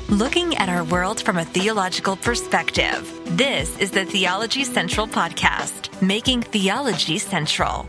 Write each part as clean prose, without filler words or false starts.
Looking at our world from a theological perspective. This is the Theology Central Podcast, making theology central.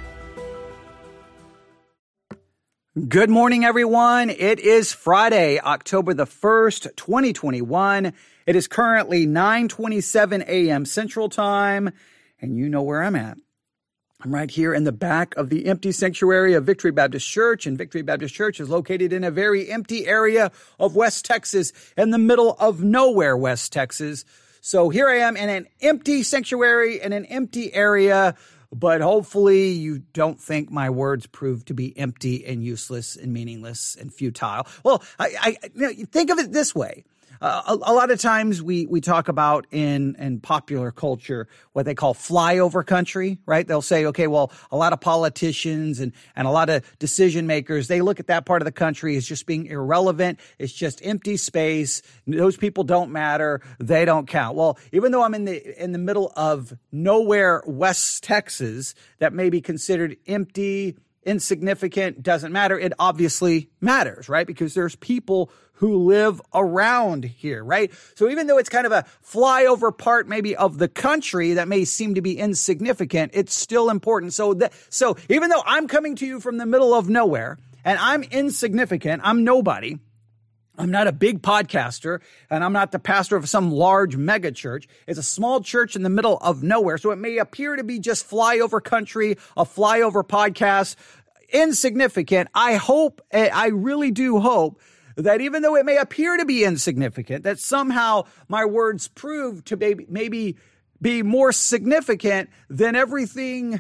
Good morning, everyone. It is Friday, October the 1st, 2021. It is currently 9:27 a.m. Central Time, and you know where I'm at. I'm right here in the back of the empty sanctuary of Victory Baptist Church, and Victory Baptist Church is located in a very empty area of West Texas, in the middle of nowhere, West Texas. So here I am in an empty sanctuary in an empty area, but hopefully you don't think my words prove to be empty and useless and meaningless and futile. Well, I think of it this way. A lot of times we talk about in popular culture what they call flyover country, right? They'll say, okay, well, a lot of politicians and a lot of decision makers, they look at that part of the country as just being irrelevant. It's just empty space. Those people don't matter. They don't count. Well, even though I'm in the middle of nowhere, West Texas, that may be considered empty, insignificant, doesn't matter. It obviously matters, right? Because there's people who live around here, right? So even though it's kind of a flyover part maybe of the country that may seem to be insignificant, it's still important. So even though I'm coming to you from the middle of nowhere and I'm insignificant, I'm nobody, I'm not a big podcaster, and I'm not the pastor of some large mega church. It's a small church in the middle of nowhere. So it may appear to be just flyover country, a flyover podcast, insignificant. I really do hope that even though it may appear to be insignificant, that somehow my words prove to maybe be more significant than everything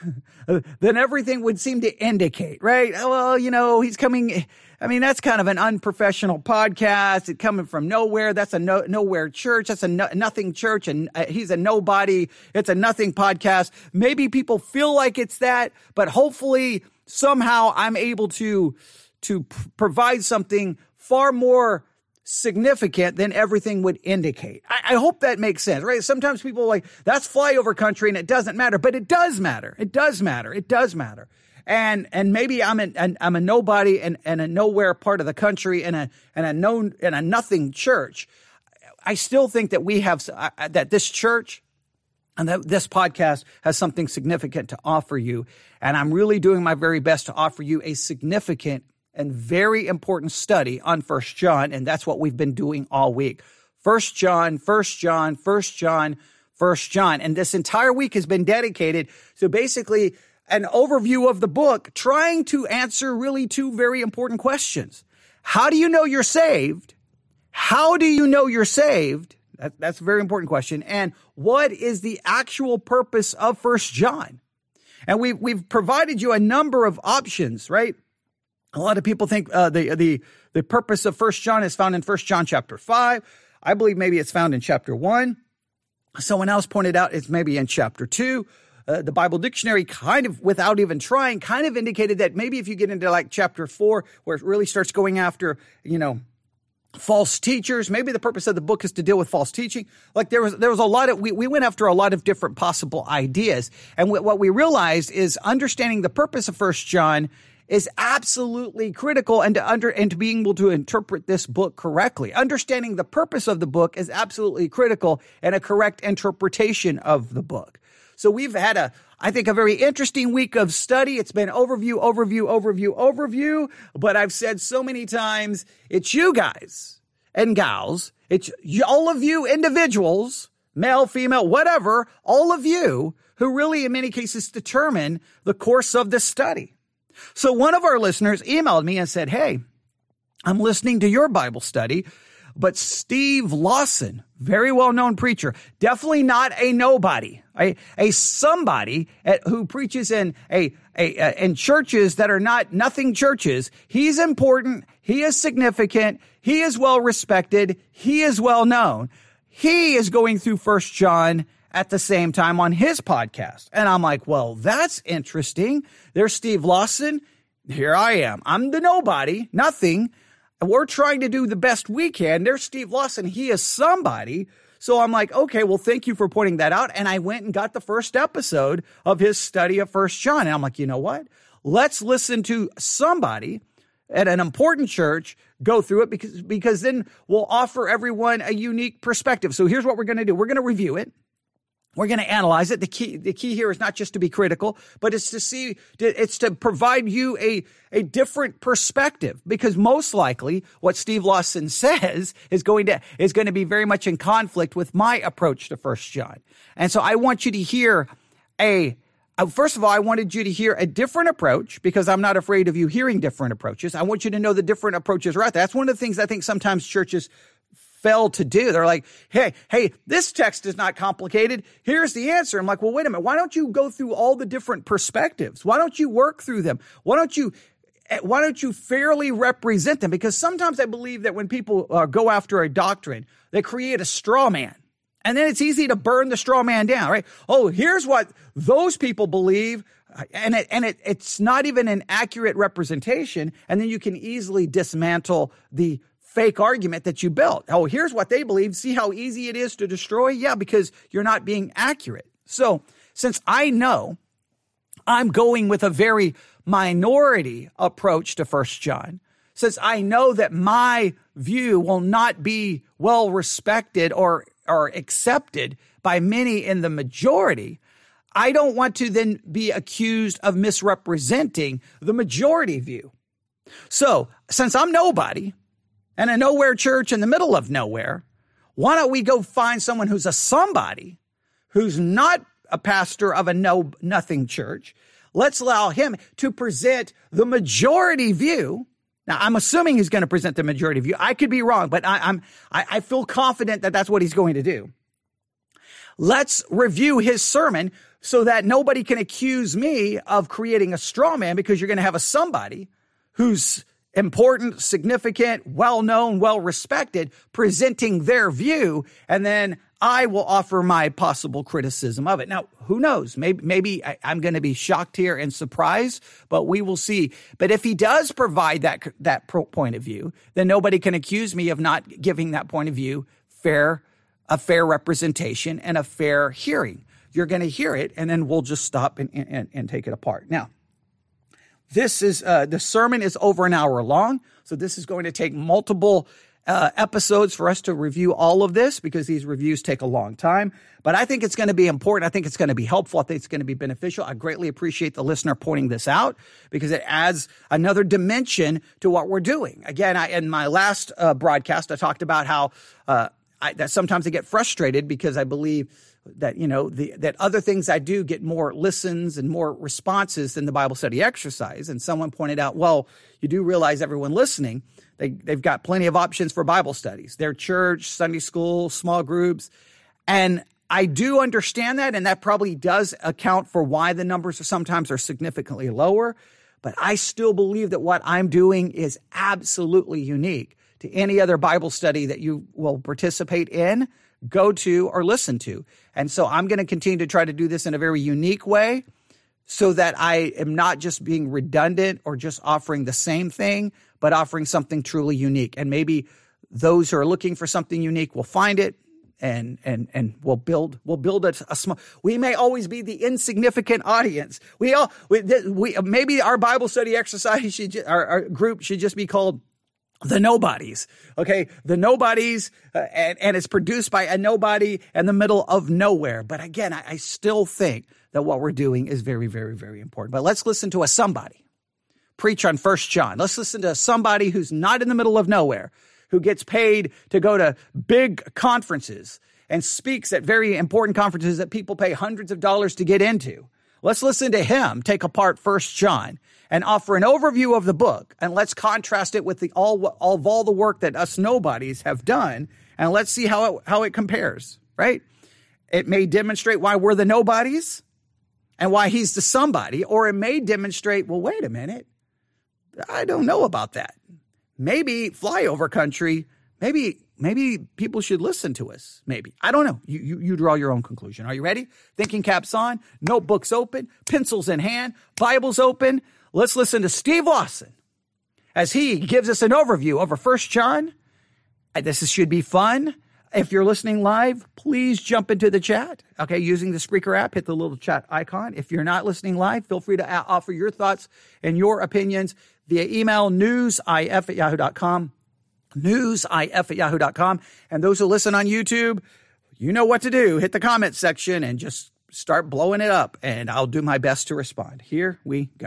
would seem to indicate, right? Well, he's coming. I mean, that's kind of an unprofessional podcast. It's coming from nowhere. That's a nowhere church. That's a nothing church. And he's a nobody. It's a nothing podcast. Maybe people feel like it's that, but hopefully somehow I'm able to provide something far more significant than everything would indicate. I hope that makes sense, right? Sometimes people are like, that's flyover country and it doesn't matter, but it does matter. It does matter. It does matter. And maybe I'm a nobody and a nowhere part of the country and a nothing church. I still think that we have that this church and that this podcast has something significant to offer you. And I'm really doing my very best to offer you a significant and very important study on 1 John, and that's what we've been doing all week. 1 John, 1 John, 1 John, 1 John. And this entire week has been dedicated to basically an overview of the book, trying to answer really two very important questions. How do you know you're saved? How do you know you're saved? That's a very important question. And what is the actual purpose of 1 John? And we've provided you a number of options, right? A lot of people think the purpose of 1 John is found in 1 John chapter 5. I believe maybe it's found in chapter 1. Someone else pointed out it's maybe in chapter 2. The Bible Dictionary, kind of without even trying, kind of indicated that maybe if you get into like chapter 4, where it really starts going after, false teachers, maybe the purpose of the book is to deal with false teaching. Like there was a lot of, we went after a lot of different possible ideas. And what we realized is understanding the purpose of 1 John is absolutely critical and to being able to interpret this book correctly. Understanding the purpose of the book is absolutely critical and a correct interpretation of the book. So we've had a very interesting week of study. It's been overview, but I've said so many times, it's you guys and gals, it's all of you individuals, male, female, whatever, all of you who really in many cases determine the course of this study. So one of our listeners emailed me and said, hey, I'm listening to your Bible study, but Steve Lawson, very well-known preacher, definitely not a nobody, a somebody who preaches in churches that are not nothing churches. He's important. He is significant. He is well-respected. He is well-known. He is going through 1 John at the same time on his podcast. And I'm like, well, that's interesting. There's Steve Lawson. Here I am. I'm the nobody, nothing. We're trying to do the best we can. There's Steve Lawson. He is somebody. So I'm like, okay, well, thank you for pointing that out. And I went and got the first episode of his study of 1 John. And I'm like, you know what? Let's listen to somebody at an important church go through it because then we'll offer everyone a unique perspective. So here's what we're going to do. We're going to review it. We're going to analyze it. The key here is not just to be critical, but it's to provide you a different perspective, because most likely what Steve Lawson says is going to be very much in conflict with my approach to 1 John. And so I want you to hear first of all, I wanted you to hear a different approach, because I'm not afraid of you hearing different approaches. I want you to know the different approaches are out there. That's one of the things I think sometimes churches fail to do. They're like, hey, this text is not complicated. Here's the answer. I'm like, well, wait a minute. Why don't you go through all the different perspectives? Why don't you work through them? Why don't you fairly represent them? Because sometimes I believe that when people go after a doctrine, they create a straw man. And then it's easy to burn the straw man down, right? Oh, here's what those people believe. And it's not even an accurate representation. And then you can easily dismantle the fake argument that you built. Oh, here's what they believe. See how easy it is to destroy? Yeah, because you're not being accurate. So since I know I'm going with a very minority approach to 1 John, since I know that my view will not be well respected or accepted by many in the majority, I don't want to then be accused of misrepresenting the majority view. So since I'm nobody, and a nowhere church in the middle of nowhere, why don't we go find someone who's a somebody, who's not a pastor of a nothing church? Let's allow him to present the majority view. Now, I'm assuming he's going to present the majority view. I could be wrong, but I feel confident that that's what he's going to do. Let's review his sermon so that nobody can accuse me of creating a straw man, because you're going to have a somebody who's important, significant, well-known, well-respected, presenting their view, and then I will offer my possible criticism of it. Now, who knows? Maybe I'm going to be shocked here and surprised, but we will see. But if he does provide that point of view, then nobody can accuse me of not giving that point of view a fair representation and a fair hearing. You're going to hear it, and then we'll just stop and take it apart. Now, this is the sermon is over an hour long, so this is going to take multiple episodes for us to review all of this, because these reviews take a long time. But I think it's going to be important. I think it's going to be helpful. I think it's going to be beneficial. I greatly appreciate the listener pointing this out, because it adds another dimension to what we're doing. Again, in my last broadcast, I talked about how that sometimes I get frustrated because I believe that, that other things I do get more listens and more responses than the Bible study exercise. And someone pointed out, well, you do realize everyone listening, they've got plenty of options for Bible studies. Their church, Sunday school, small groups. And I do understand that, and that probably does account for why the numbers sometimes are significantly lower. But I still believe that what I'm doing is absolutely unique to any other Bible study that you will participate in, go to, or listen to. And so I'm going to continue to try to do this in a very unique way, so that I am not just being redundant or just offering the same thing, but offering something truly unique. And maybe those who are looking for something unique will find it, and we'll build a small. We may always be the insignificant audience. Maybe our Bible study exercise our group should just be called The Nobodies. Okay. The Nobodies, and it's produced by a nobody in the middle of nowhere. But again, I still think that what we're doing is very, very, very important. But let's listen to a somebody preach on 1 John. Let's listen to somebody who's not in the middle of nowhere, who gets paid to go to big conferences and speaks at very important conferences that people pay hundreds of dollars to get into. Let's listen to him take apart 1 John and offer an overview of the book, and let's contrast it with all the work that us nobodies have done, and let's see how it compares, right? It may demonstrate why we're the nobodies and why he's the somebody, or it may demonstrate, well, wait a minute, I don't know about that. Maybe flyover country, maybe people should listen to us. Maybe. I don't know. You draw your own conclusion. Are you ready? Thinking caps on, notebooks open, pencils in hand, Bibles open. Let's listen to Steve Lawson as he gives us an overview over 1 John. This should be fun. If you're listening live, please jump into the chat. Okay, using the Spreaker app, hit the little chat icon. If you're not listening live, feel free to offer your thoughts and your opinions via email, newsif@yahoo.com, newsif@yahoo.com. And those who listen on YouTube, you know what to do. Hit the comment section and just start blowing it up, and I'll do my best to respond. Here we go.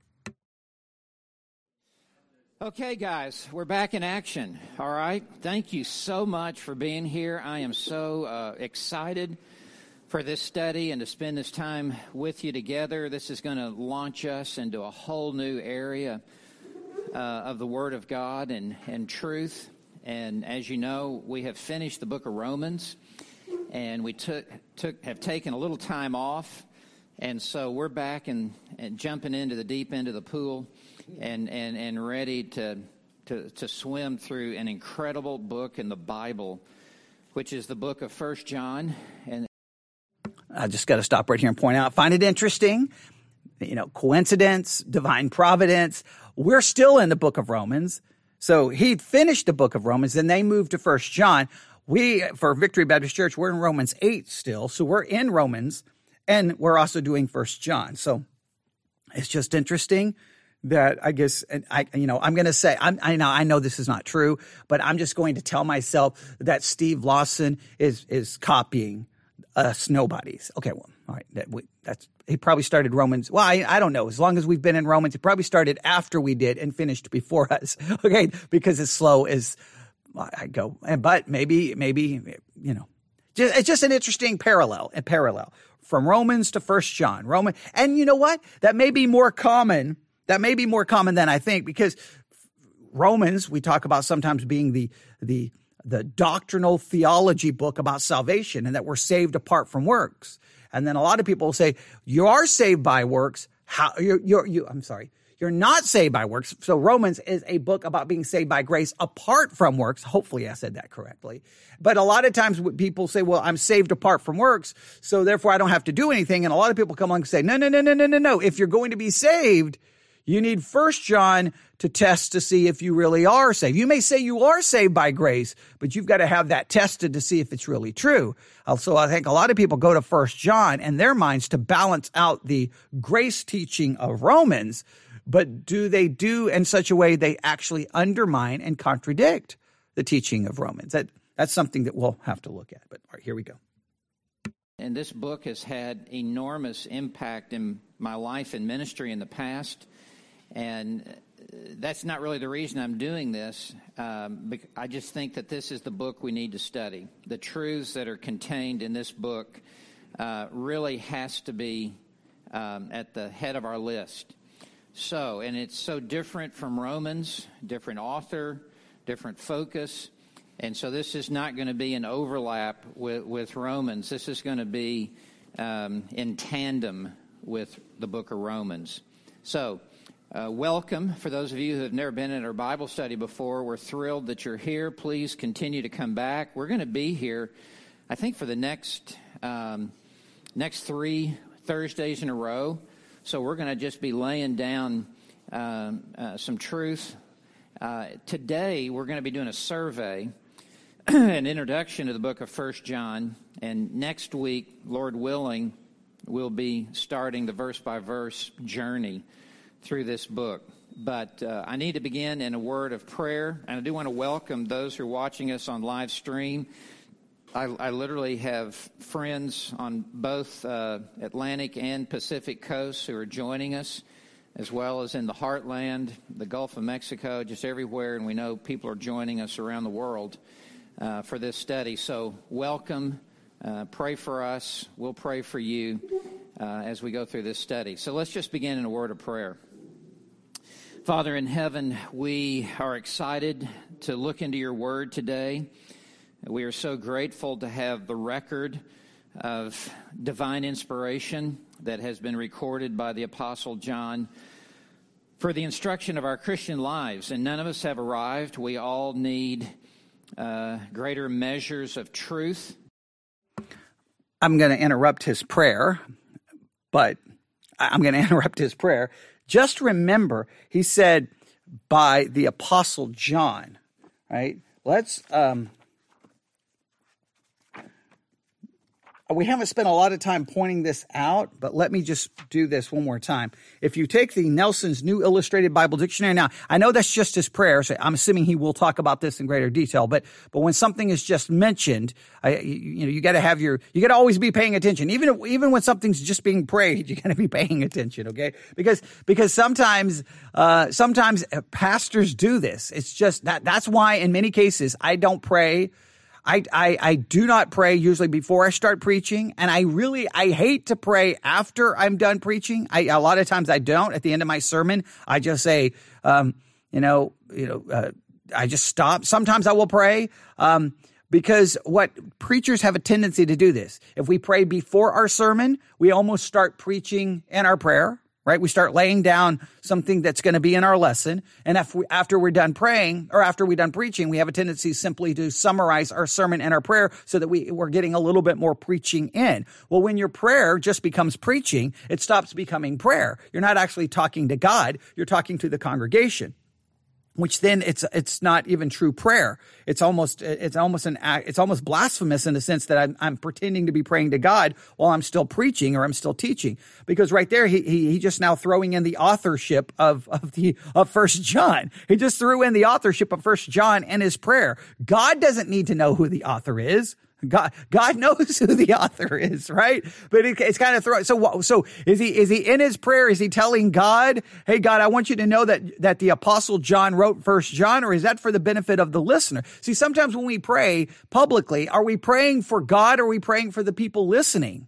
Okay, guys, we're back in action, all right? Thank you so much for being here. I am so excited for this study and to spend this time with you together. This is going to launch us into a whole new area of the Word of God and truth. And as you know, we have finished the book of Romans, and we have taken a little time off, and so we're back and jumping into the deep end of the pool and ready to swim through an incredible book in the Bible, which is the book of 1 John. And I just got to stop right here and point out, find it interesting, coincidence, divine providence. We're still in the book of Romans. So he finished the book of Romans, then they moved to 1 John. We, for Victory Baptist Church, we're in Romans 8 still. So we're in Romans, and we're also doing 1 John. So it's just interesting that I guess, I'm going to say, I know this is not true, but I'm just going to tell myself that Steve Lawson is copying us nobodies. Okay, well, all right, he probably started Romans. Well, I don't know. As long as we've been in Romans, it probably started after we did and finished before us. Okay, because as slow as I go, but maybe it's just an interesting parallel from Romans to 1 John. And you know what? That may be more common. That may be more common than I think, because Romans, we talk about sometimes being the doctrinal theology book about salvation and that we're saved apart from works. And then a lot of people will say, you are saved by works. You're not saved by works. So Romans is a book about being saved by grace apart from works. Hopefully I said that correctly. But a lot of times people say, well, I'm saved apart from works, so therefore I don't have to do anything. And a lot of people come along and say, no. If you're going to be saved, you need 1 John to test to see if you really are saved. You may say you are saved by grace, but you've got to have that tested to see if it's really true. So I think a lot of people go to 1 John in their minds to balance out the grace teaching of Romans, but do they do in such a way they actually undermine and contradict the teaching of Romans? That's something that we'll have to look at. But all right, here we go. And this book has had enormous impact in my life and ministry in the past. And that's not really the reason I'm doing this. I just think that this is the book we need to study. The truths that are contained in this book really has to be at the head of our list. And it's so different from Romans, different author, different focus. And so this is not going to be an overlap with Romans. This is going to be in tandem with the book of Romans. So welcome. For those of you who have never been in our Bible study before, we're thrilled that you're here. Please continue to come back. We're going to be here, I think, for the next 3 Thursdays in a row. So we're going to just be laying down some truth. Today, we're going to be doing a survey, an introduction to the book of 1 John. And next week, Lord willing, we'll be starting the verse-by-verse journey through this book. But I need to begin in a word of prayer. And I do want to welcome those who are watching us on live stream. I literally have friends on both Atlantic and Pacific coasts who are joining us, as well as in the heartland, the Gulf of Mexico, just everywhere. And we know people are joining us around the world for this study. So welcome. Pray for us. We'll pray for you as we go through this study. So let's just begin in a word of prayer. Father in heaven, we are excited to look into your word today. We are so grateful to have the record of divine inspiration that has been recorded by the Apostle John for the instruction of our Christian lives. And none of us have arrived. We all need greater measures of truth. I'm going to interrupt his prayer, Just remember, he said by the Apostle John, right? we haven't spent a lot of time pointing this out, but let me just do this one more time. If you take the Nelson's New Illustrated Bible Dictionary, now I know that's just his prayer, so I'm assuming he will talk about this in greater detail. But when something is just mentioned, you got to always be paying attention. Even when something's just being prayed, you got to be paying attention, okay? Because sometimes pastors do this. It's just that's why in many cases I don't pray. I do not pray usually before I start preaching, and I hate to pray after I'm done preaching. A lot of times I don't. At the end of my sermon, I just say, I just stop. Sometimes I will pray, because what preachers have a tendency to do this. If we pray before our sermon, we almost start preaching in our prayer. Right? We start laying down something that's going to be in our lesson. And after we're done praying or after we're done preaching, we have a tendency simply to summarize our sermon and our prayer so that we're getting a little bit more preaching in. Well, when your prayer just becomes preaching, it stops becoming prayer. You're not actually talking to God. You're talking to the congregation, which then it's not even true prayer. It's almost blasphemous in the sense that I'm pretending to be praying to God while I'm still preaching or I'm still teaching. Because right there, he just now throwing in the authorship of 1 John. He just threw in the authorship of 1 John in his prayer. God doesn't need to know who the author is. God knows who the author is, right? But it's kind of thrown. So is he in his prayer? Is he telling God, "Hey God, I want you to know that the Apostle John wrote 1 John," or is that for the benefit of the listener? See, sometimes when we pray publicly, are we praying for God or are we praying for the people listening?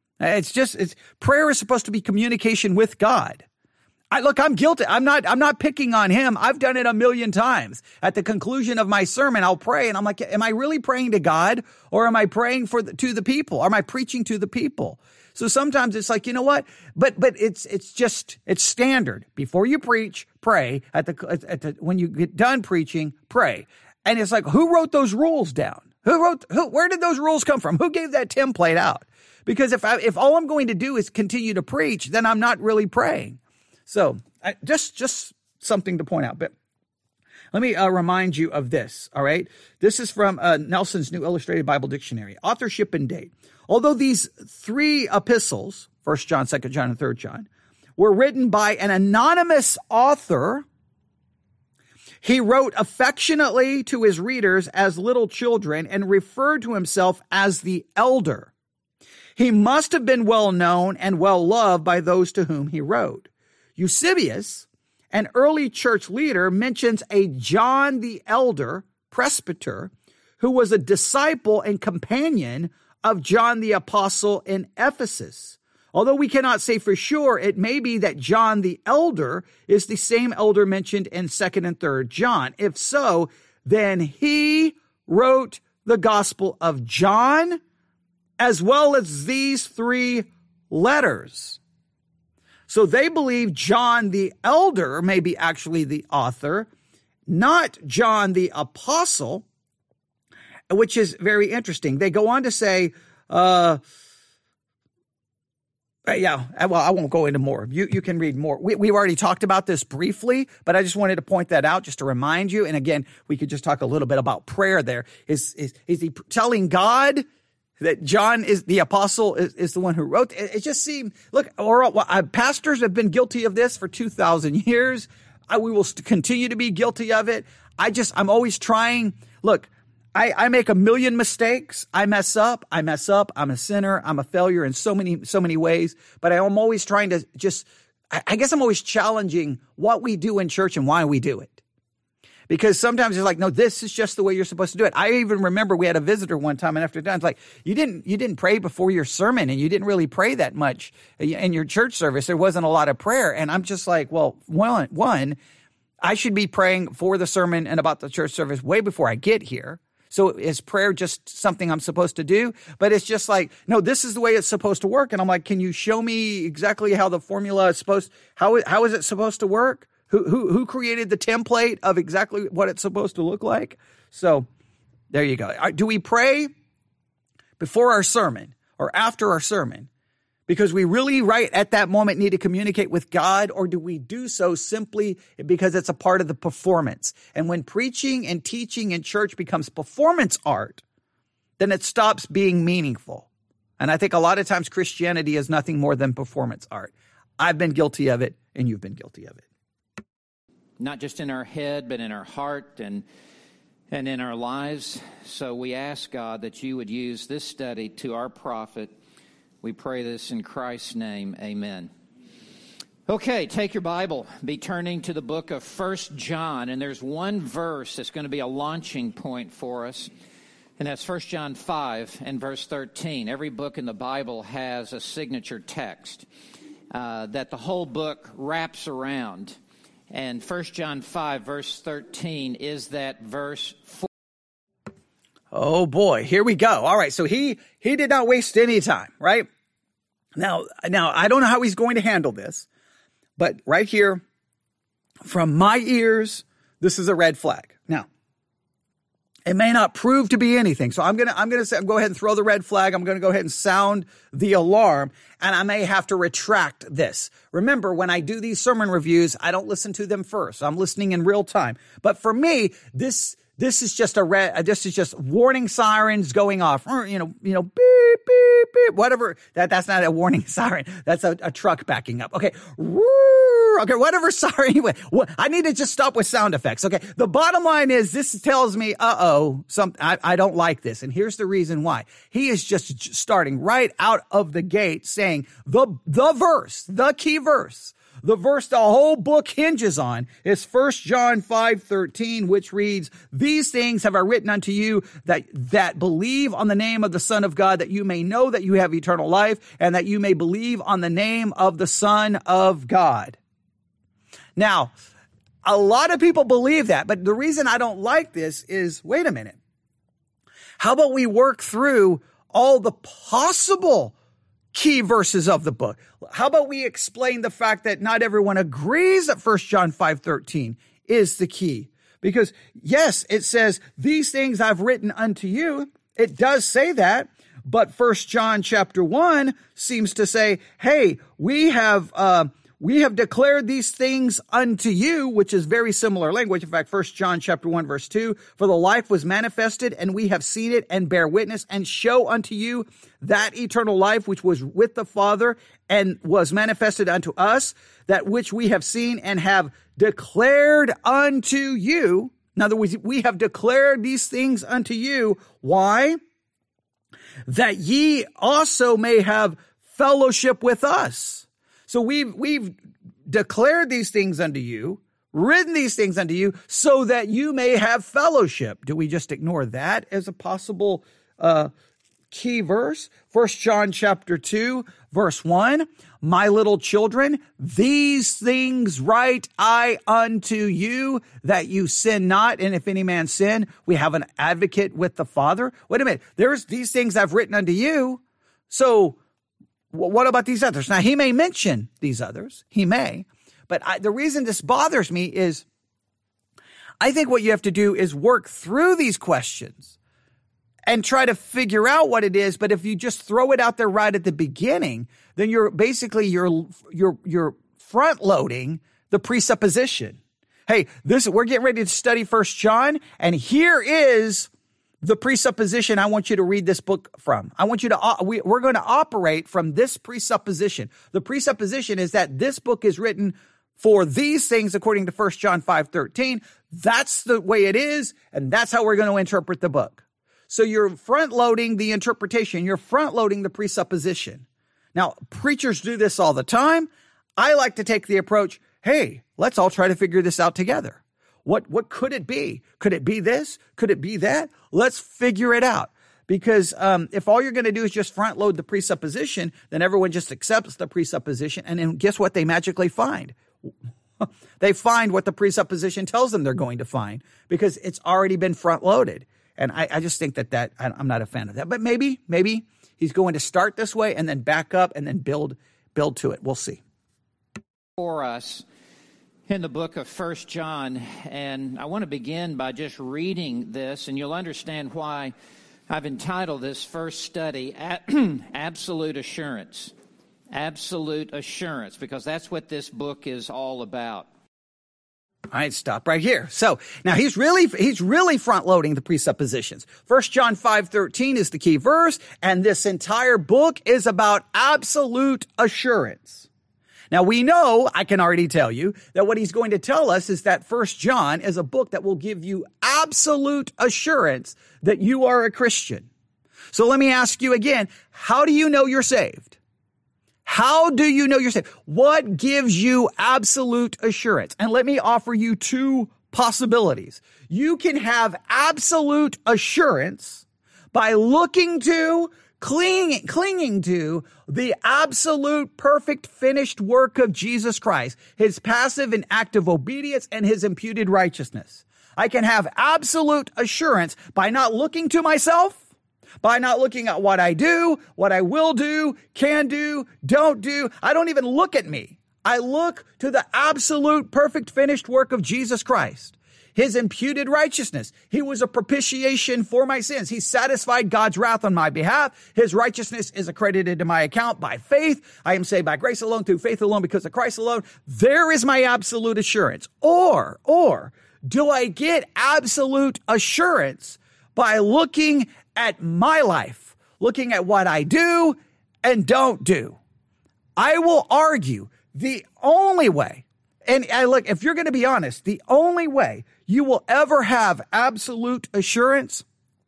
Prayer is supposed to be communication with God. I'm guilty. I'm not picking on him. I've done it a million times. At the conclusion of my sermon, I'll pray and I'm like, am I really praying to God or am I praying to the people? Or am I preaching to the people? So sometimes it's like, you know what? But it's standard. Before you preach, pray. When you get done preaching, pray. And it's like, who wrote those rules down? Where did those rules come from? Who gave that template out? Because if all I'm going to do is continue to preach, then I'm not really praying. So just something to point out. But let me remind you of this, all right? This is from Nelson's New Illustrated Bible Dictionary. Authorship and date. Although these three epistles, 1 John, 2 John, and 3 John, were written by an anonymous author, he wrote affectionately to his readers as little children and referred to himself as the elder. He must have been well known and well loved by those to whom he wrote. Eusebius, an early church leader, mentions a John the Elder, presbyter, who was a disciple and companion of John the Apostle in Ephesus. Although we cannot say for sure, it may be that John the Elder is the same elder mentioned in 2 and 3 John. If so, then he wrote the Gospel of John as well as these three letters. So they believe John the Elder may be actually the author, not John the Apostle, which is very interesting. They go on to say, well, I won't go into more. You can read more. We've already talked about this briefly, but I just wanted to point that out just to remind you. And again, we could just talk a little bit about prayer there. Is he telling God that John is the apostle, is the one who wrote? It just seemed, pastors have been guilty of this for 2,000 years. We will continue to be guilty of it. I'm always trying. Look, I make a million mistakes. I mess up. I'm a sinner. I'm a failure in so many ways, but I'm always trying to I guess I'm always challenging what we do in church and why we do it. Because sometimes it's like, no, this is just the way you're supposed to do it. I even remember we had a visitor one time, and after done, it's like, you didn't pray before your sermon, and you didn't really pray that much in your church service. There wasn't a lot of prayer. And I'm just like, well, one, I should be praying for the sermon and about the church service way before I get here. So is prayer just something I'm supposed to do? But it's just like, no, this is the way it's supposed to work. And I'm like, can you show me exactly how the formula is supposed, how is it supposed to work? Who created the template of exactly what it's supposed to look like? So there you go. Do we pray before our sermon or after our sermon because we really right at that moment need to communicate with God, or do we do so simply because it's a part of the performance? And when preaching and teaching in church becomes performance art, then it stops being meaningful. And I think a lot of times Christianity is nothing more than performance art. I've been guilty of it, and you've been guilty of it. Not just in our head, but in our heart and in our lives. So we ask, God, that you would use this study to our profit. We pray this in Christ's name. Amen. Okay, take your Bible. Be turning to the book of 1 John, and there's one verse that's going to be a launching point for us, and that's 1 John 5 and verse 13. Every book in the Bible has a signature text that the whole book wraps around. And 1 John 5, verse 13 is that verse 4. Oh, boy. Here we go. All right. So he did not waste any time, right? Now, I don't know how he's going to handle this, but right here, from my ears, this is a red flag. Now, it may not prove to be anything. So I'm going to go ahead and throw the red flag. I'm going to go ahead and sound the alarm, and I may have to retract this. Remember, when I do these sermon reviews, I don't listen to them first. I'm listening in real time. But for me, this is just this is just warning sirens going off. You know, beep, beep, beep, whatever. That's not a warning siren. That's a truck backing up. Okay. Okay, whatever, sorry. Anyway, I need to just stop with sound effects. Okay, the bottom line is this tells me, I don't like this. And here's the reason why. He is just starting right out of the gate saying the verse, the key verse, the verse the whole book hinges on is 1 John 5:13, which reads, "These things have I written unto you that believe on the name of the Son of God, that you may know that you have eternal life, and that you may believe on the name of the Son of God." Now, a lot of people believe that, but the reason I don't like this is, wait a minute. How about we work through all the possible key verses of the book? How about we explain the fact that not everyone agrees that 1 John 5:13 is the key? Because yes, it says, "These things I've written unto you." It does say that, but 1 John chapter 1 seems to say, hey, we have declared these things unto you, which is very similar language. In fact, 1 John chapter 1, verse 2, "For the life was manifested, and we have seen it, and bear witness, and show unto you that eternal life which was with the Father, and was manifested unto us, that which we have seen and have declared unto you." In other words, we have declared these things unto you. Why? "That ye also may have fellowship with us." So we've declared these things unto you, written these things unto you, so that you may have fellowship. Do we just ignore that as a possible key verse? 1 John chapter 2, verse 1, "My little children, these things write I unto you, that you sin not. And if any man sin, we have an advocate with the Father." Wait a minute. There's these things I've written unto you. So what about these others? Now, he may mention these others. He may. But the reason this bothers me is I think what you have to do is work through these questions and try to figure out what it is. But if you just throw it out there right at the beginning, then you're front loading the presupposition. Hey, we're getting ready to study 1 John, and here is the presupposition I want you to read this book from. I want you to, we're going to operate from this presupposition. The presupposition is that this book is written for these things according to 1 John 5:13. That's the way it is, and that's how we're going to interpret the book. So you're front-loading the interpretation. You're front-loading the presupposition. Now, preachers do this all the time. I like to take the approach, hey, let's all try to figure this out together. What could it be? Could it be this? Could it be that? Let's figure it out. Because if all you're going to do is just front load the presupposition, then everyone just accepts the presupposition. And then guess what they magically find? They find what the presupposition tells them they're going to find because it's already been front loaded. And I just think that I'm not a fan of that. But maybe he's going to start this way and then back up and then build to it. We'll see. For us, in the book of 1 John, and I want to begin by just reading this, and you'll understand why I've entitled this first study, Absolute Assurance. Absolute Assurance, because that's what this book is all about. All right, stop right here. So now he's really front loading the presuppositions. 1 John 5:13 is the key verse, and this entire book is about absolute assurance. Now we know, I can already tell you, that what he's going to tell us is that 1 John is a book that will give you absolute assurance that you are a Christian. So let me ask you again, how do you know you're saved? How do you know you're saved? What gives you absolute assurance? And let me offer you two possibilities. You can have absolute assurance by looking to, clinging to the absolute perfect finished work of Jesus Christ, his passive and active obedience and his imputed righteousness. I can have absolute assurance by not looking to myself, by not looking at what I do, what I will do, can do, don't do. I don't even look at me. I look to the absolute perfect finished work of Jesus Christ. His imputed righteousness. He was a propitiation for my sins. He satisfied God's wrath on my behalf. His righteousness is accredited to my account by faith. I am saved by grace alone, through faith alone, because of Christ alone. There is my absolute assurance. Or do I get absolute assurance by looking at my life, looking at what I do and don't do? I will argue the only way, and look, if you're going to be honest, the only way you will ever have absolute assurance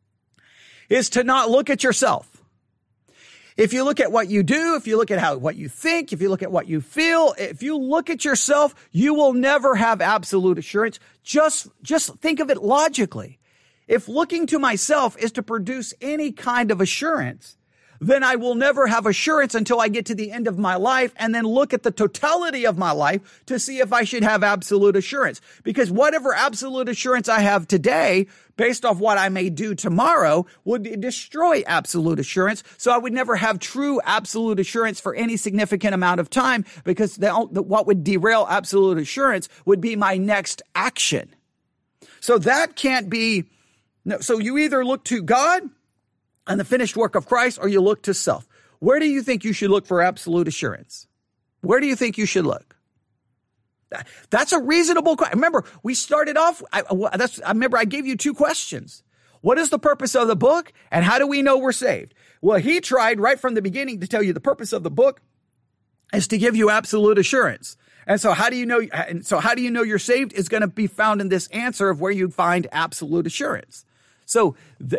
is to not look at yourself. If you look at what you do, if you look at what you think, if you look at what you feel, if you look at yourself, you will never have absolute assurance. Just think of it logically. If looking to myself is to produce any kind of assurance, then I will never have assurance until I get to the end of my life and then look at the totality of my life to see if I should have absolute assurance. Because whatever absolute assurance I have today, based off what I may do tomorrow, would destroy absolute assurance. So I would never have true absolute assurance for any significant amount of time, because what would derail absolute assurance would be my next action. So that can't be. No, so you either look to God and the finished work of Christ, or you look to self. Where do you think you should look for absolute assurance? Where do you think you should look? That's a reasonable question. Remember, we started off, I remember I gave you two questions. What is the purpose of the book, and how do we know we're saved? Well, he tried right from the beginning to tell you the purpose of the book is to give you absolute assurance. And so how do you know you're saved is going to be found in this answer of where you find absolute assurance. So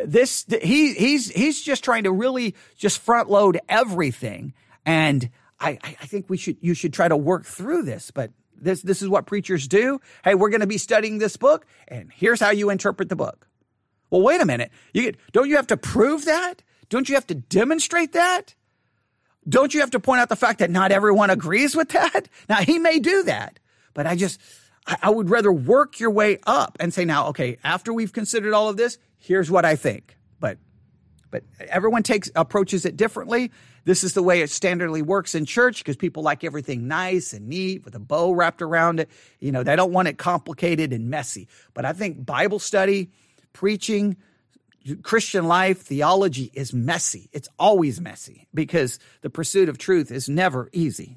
he's just trying to really just front load everything. And I think you should try to work through this, but this is what preachers do. Hey, we're going to be studying this book, and here's how you interpret the book. Well, wait a minute. Don't you have to prove that? Don't you have to demonstrate that? Don't you have to point out the fact that not everyone agrees with that? Now, he may do that, but I would rather work your way up and say, now, okay, after we've considered all of this, here's what I think. But everyone approaches it differently. This is the way it standardly works in church, because people like everything nice and neat with a bow wrapped around it. They don't want it complicated and messy. But I think Bible study, preaching, Christian life, theology is messy. It's always messy, because the pursuit of truth is never easy.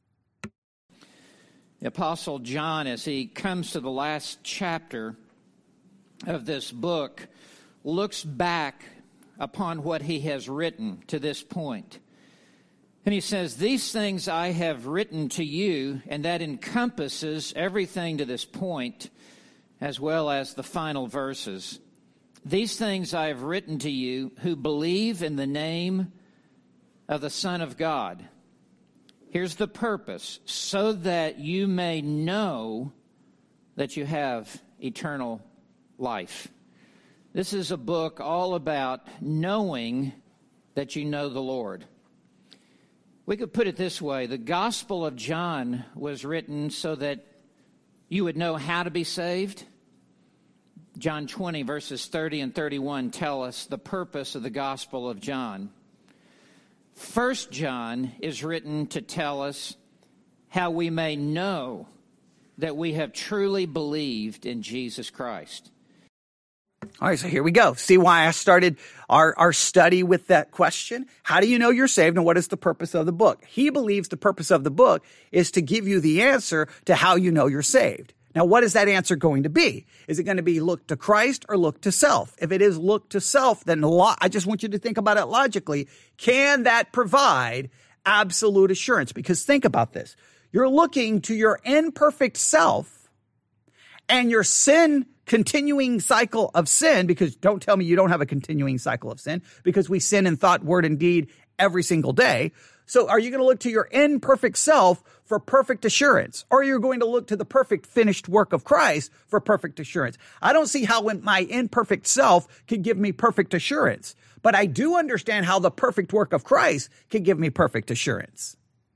The Apostle John, as he comes to the last chapter of this book, looks back upon what he has written to this point. And he says, "These things I have written to you," and that encompasses everything to this point, as well as the final verses. "These things I have written to you who believe in the name of the Son of God." Here's the purpose: so that you may know that you have eternal life. This is a book all about knowing that you know the Lord. We could put it this way: the Gospel of John was written so that you would know how to be saved. John 20, verses 30 and 31 tell us the purpose of the Gospel of John. 1 John is written to tell us how we may know that we have truly believed in Jesus Christ. All right, so here we go. See why I started our study with that question? How do you know you're saved, and what is the purpose of the book? He believes the purpose of the book is to give you the answer to how you know you're saved. Now, what is that answer going to be? Is it going to be look to Christ or look to self? If it is look to self, then I just want you to think about it logically. Can that provide absolute assurance? Because think about this. You're looking to your imperfect self and your continuing cycle of sin, because don't tell me you don't have a continuing cycle of sin, because we sin in thought, word, and deed every single day. So are you going to look to your imperfect self for perfect assurance? Or are you going to look to the perfect finished work of Christ for perfect assurance? I don't see how my imperfect self could give me perfect assurance, but I do understand how the perfect work of Christ can give me perfect assurance.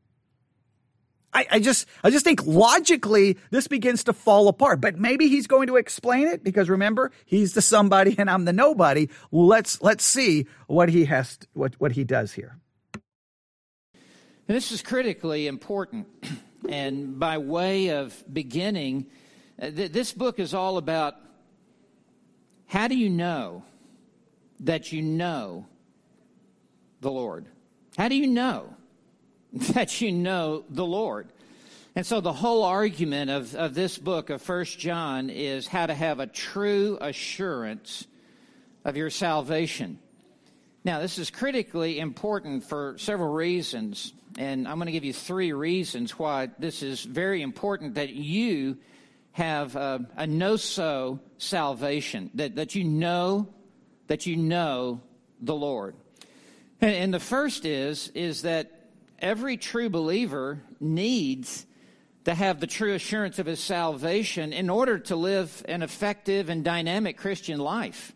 I just think logically this begins to fall apart, but maybe he's going to explain it, because remember, he's the somebody and I'm the nobody. Let's see what he has, what he does here. And this is critically important. And by way of beginning, this book is all about how do you know that you know the Lord? How do you know that you know the Lord? And so the whole argument of this book of 1 John is how to have a true assurance of your salvation. Now, this is critically important for several reasons, and I'm going to give you 3 reasons why this is very important that you have a no-so salvation, that you know the Lord. And the first is that every true believer needs to have the true assurance of his salvation in order to live an effective and dynamic Christian life.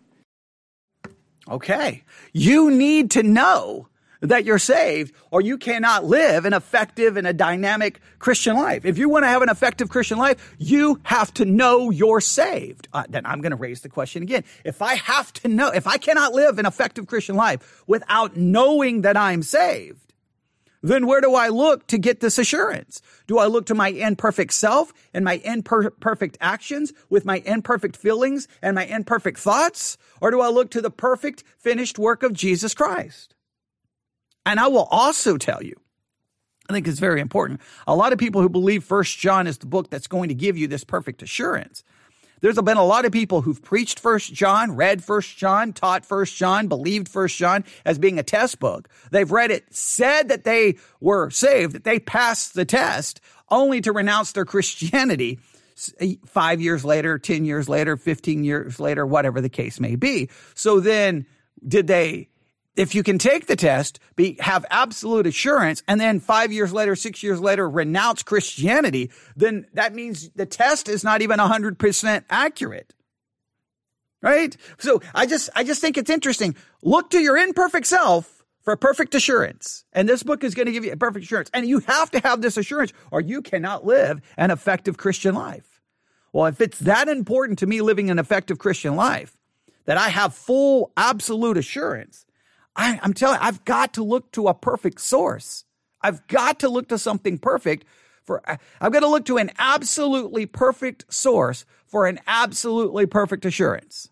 Okay. You need to know that you're saved, or you cannot live an effective and a dynamic Christian life. If you want to have an effective Christian life, you have to know you're saved. Then I'm going to raise the question again. If I cannot live an effective Christian life without knowing that I'm saved, then where do I look to get this assurance? Do I look to my imperfect self and my imperfect actions with my imperfect feelings and my imperfect thoughts? Or do I look to the perfect finished work of Jesus Christ? And I will also tell you, I think it's very important, a lot of people who believe 1 John is the book that's going to give you this perfect assurance. There's been a lot of people who've preached 1 John, read 1 John, taught 1 John, believed 1 John as being a test book. They've read it, said that they were saved, that they passed the test, only to renounce their Christianity 5 years later, 10 years later, 15 years later, whatever the case may be. So then if you can take the test, have absolute assurance, and then 5 years later, 6 years later, renounce Christianity, then that means the test is not even 100% accurate. Right? So I just think it's interesting. Look to your imperfect self for perfect assurance. And this book is going to give you a perfect assurance. And you have to have this assurance, or you cannot live an effective Christian life. Well, if it's that important to me living an effective Christian life, that I have full absolute assurance, I'm telling you, I've got to look to a perfect source. I've got to look to something perfect I've got to look to an absolutely perfect source for an absolutely perfect assurance.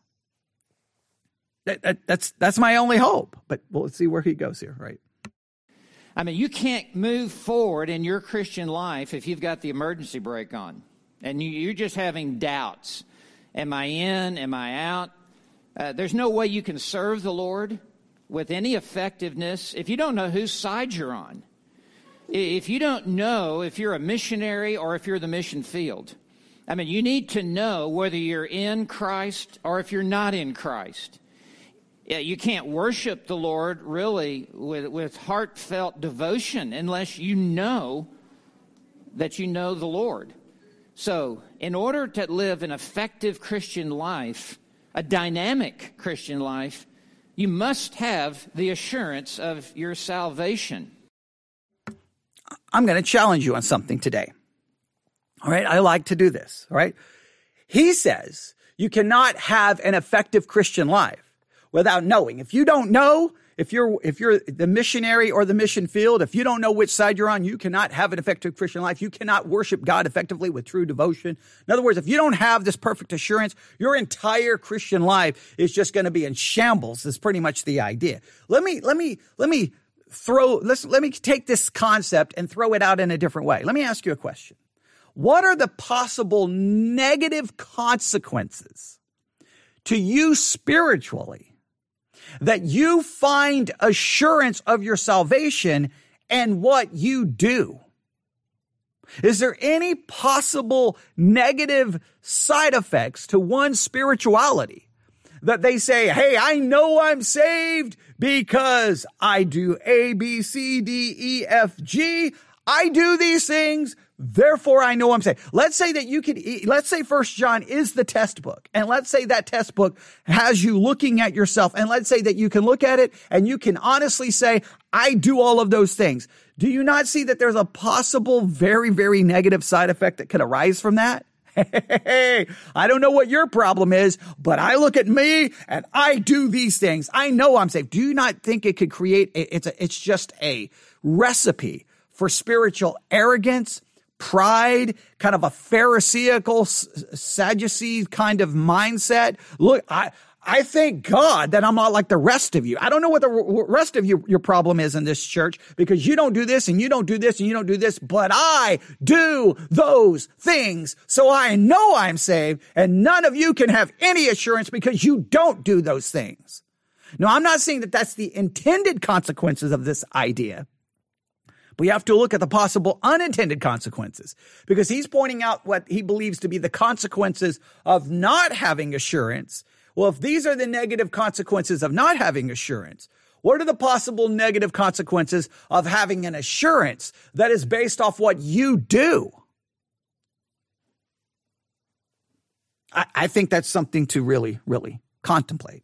That's my only hope. But let's see where he goes here, right? I mean, you can't move forward in your Christian life if you've got the emergency brake on and you're just having doubts. Am I in? Am I out? There's no way you can serve the Lord with any effectiveness if you don't know whose side you're on. If you don't know if you're a missionary or if you're the mission field. I mean, you need to know whether you're in Christ or if you're not in Christ. You can't worship the Lord really with heartfelt devotion unless you know that you know the Lord. So, in order to live an effective Christian life, a dynamic Christian life, you must have the assurance of your salvation. I'm going to challenge you on something today. All right, I like to do this, all right? He says you cannot have an effective Christian life without knowing. If you don't know, if you're the missionary or the mission field, if you don't know which side you're on, you cannot have an effective Christian life. You cannot worship God effectively with true devotion. In other words, if you don't have this perfect assurance, your entire Christian life is just going to be in shambles. That's pretty much the idea. Let me take this concept and throw it out in a different way. Let me ask you a question. what are the possible negative consequences to you spiritually that you find assurance of your salvation and what you do? Is there any possible negative side effects to one's spirituality that they say, hey, I know I'm saved because I do A, B, C, D, E, F, G. I do these things, therefore I know I'm saved. Let's say that let's say 1 John is the test book, and let's say that test book has you looking at yourself, and let's say that you can look at it and you can honestly say, I do all of those things. Do you not see that there's a possible very, very negative side effect that could arise from that? Hey, I don't know what your problem is, but I look at me and I do these things. I know I'm saved. Do you not think it could create, it's just a recipe for spiritual arrogance, pride, kind of a Pharisaical, Sadducee kind of mindset? Look, I thank God that I'm not like the rest of you. I don't know what the rest of your problem is in this church, because you don't do this and you don't do this and you don't do this, but I do those things. So I know I'm saved, and none of you can have any assurance because you don't do those things. Now, I'm not saying that that's the intended consequences of this idea, but you have to look at the possible unintended consequences, because he's pointing out what he believes to be the consequences of not having assurance. Well, if these are the negative consequences of not having assurance, what are the possible negative consequences of having an assurance that is based off what you do? I think that's something to really, really contemplate.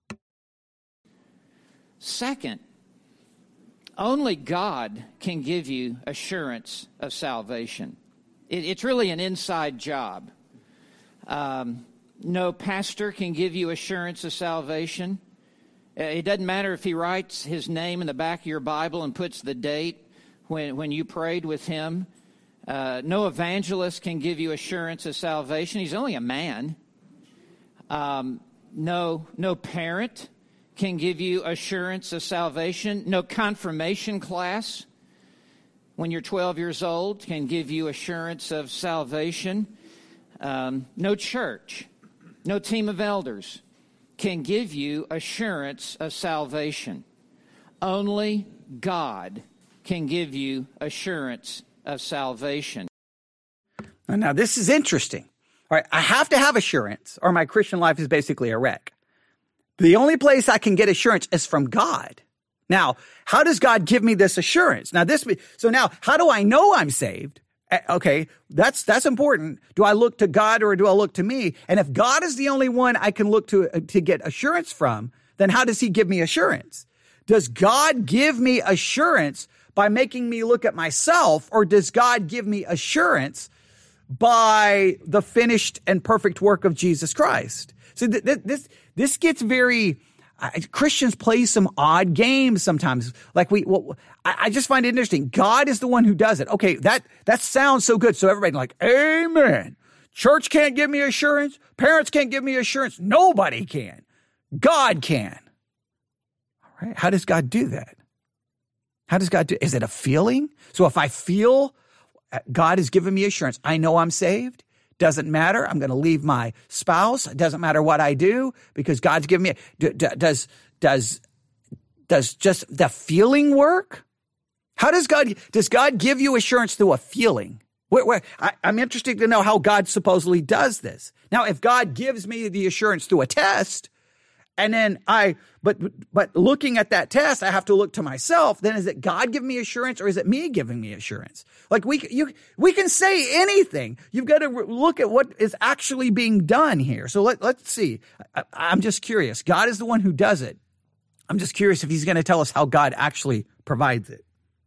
Second, only God can give you assurance of salvation. It's really an inside job. No pastor can give you assurance of salvation. It doesn't matter if he writes his name in the back of your Bible and puts the date when you prayed with him. No evangelist can give you assurance of salvation. He's only a man. No parent can give you assurance of salvation. No confirmation class when you're 12 years old can give you assurance of salvation. No church, no team of elders can give you assurance of salvation. Only God can give you assurance of salvation. Now, this is interesting. All right, I have to have assurance, or my Christian life is basically a wreck. The only place I can get assurance is from God. Now, how does God give me this assurance? So now, how do I know I'm saved? Okay, that's important. Do I look to God or do I look to me? And if God is the only one I can look to get assurance from, then how does he give me assurance? Does God give me assurance by making me look at myself, or does God give me assurance by the finished and perfect work of Jesus Christ? So this gets very... Christians play some odd games sometimes. I just find it interesting. God is the one who does it. Okay, that sounds so good. So everybody like, amen. Church can't give me assurance. Parents can't give me assurance. Nobody can. God can. All right. How does God do that? How does God do it? Is it a feeling? So if I feel God has given me assurance, I know I'm saved. Doesn't matter. I'm going to leave my spouse. It doesn't matter what I do because God's given me. Does just the feeling work? How does God give you assurance through a feeling? I'm interested to know how God supposedly does this. Now, if God gives me the assurance through a test, and then but looking at that test, I have to look to myself. Then is it God giving me assurance, or is it me giving me assurance? Like we can say anything. You've got to look at what is actually being done here. So let's see. I'm just curious. God is the one who does it. I'm just curious if he's going to tell us how God actually provides it.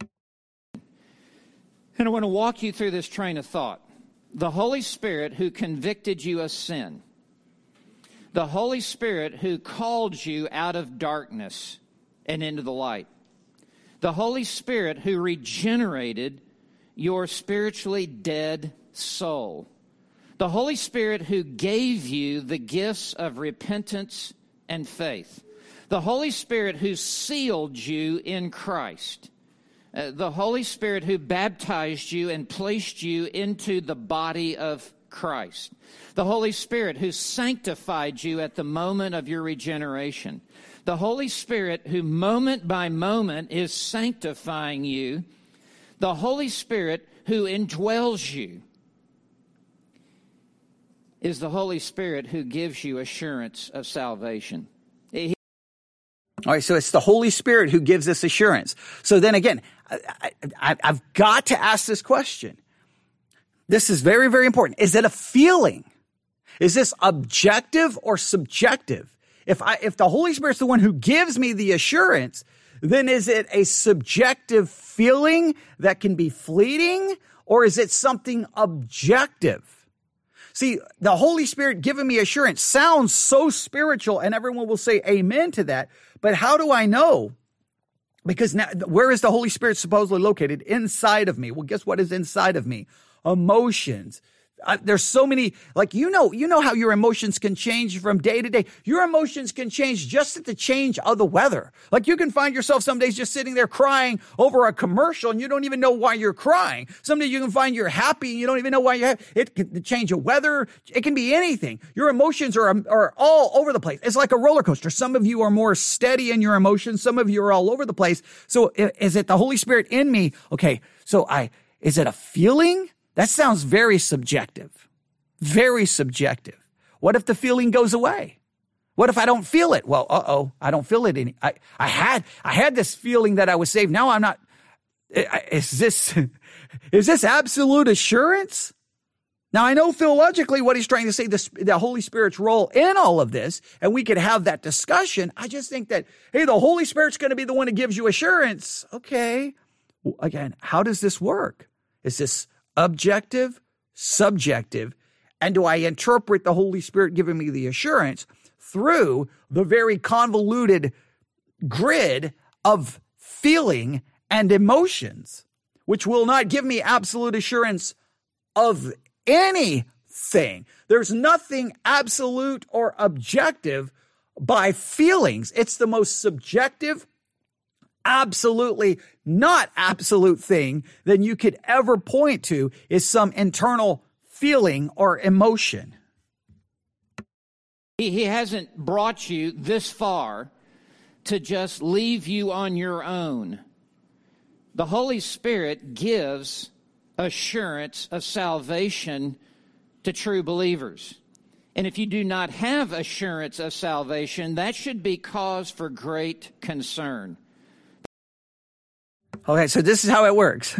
And I want to walk you through this train of thought. The Holy Spirit who convicted you of sin. The Holy Spirit who called you out of darkness and into the light. The Holy Spirit who regenerated your spiritually dead soul. The Holy Spirit who gave you the gifts of repentance and faith. The Holy Spirit who sealed you in Christ. the Holy Spirit who baptized you and placed you into the body of Christ. The Holy Spirit who sanctified you at the moment of your regeneration. The Holy Spirit who moment by moment is sanctifying you. The Holy Spirit who indwells you is the Holy Spirit who gives you assurance of salvation. All right, so it's the Holy Spirit who gives us assurance. So then again, I've got to ask this question. This is very, very important. Is it a feeling? Is this objective or subjective? If the Holy Spirit's the one who gives me the assurance, then is it a subjective feeling that can be fleeting, or is it something objective? See, the Holy Spirit giving me assurance sounds so spiritual, and everyone will say amen to that. But how do I know? Because now, where is the Holy Spirit supposedly located? Inside of me. Well, guess what is inside of me? Emotions. There's so many, like, you know how your emotions can change from day to day. Your emotions can change just at the change of the weather. Like, you can find yourself some days just sitting there crying over a commercial and you don't even know why you're crying. Some days you can find you're happy and you don't even know why you're happy. It can change of weather. It can be anything. Your emotions are all over the place. It's like a roller coaster. Some of you are more steady in your emotions. Some of you are all over the place. So is it the Holy Spirit in me? Okay. So is it a feeling? That sounds very subjective. Very subjective. What if the feeling goes away? What if I don't feel it? Well, I don't feel it any. I had this feeling that I was saved. Now I'm not. Is this absolute assurance? Now I know theologically what he's trying to say, the Holy Spirit's role in all of this, and we could have that discussion. I just think that, hey, the Holy Spirit's going to be the one who gives you assurance. Okay. Well, again, how does this work? Is this objective, subjective, and do I interpret the Holy Spirit giving me the assurance through the very convoluted grid of feeling and emotions, which will not give me absolute assurance of anything? There's nothing absolute or objective by feelings. It's the most subjective, absolutely not absolute thing that you could ever point to is some internal feeling or emotion. He hasn't brought you this far to just leave you on your own. The Holy Spirit gives assurance of salvation to true believers. And if you do not have assurance of salvation, that should be cause for great concern. Okay, so this is how it works.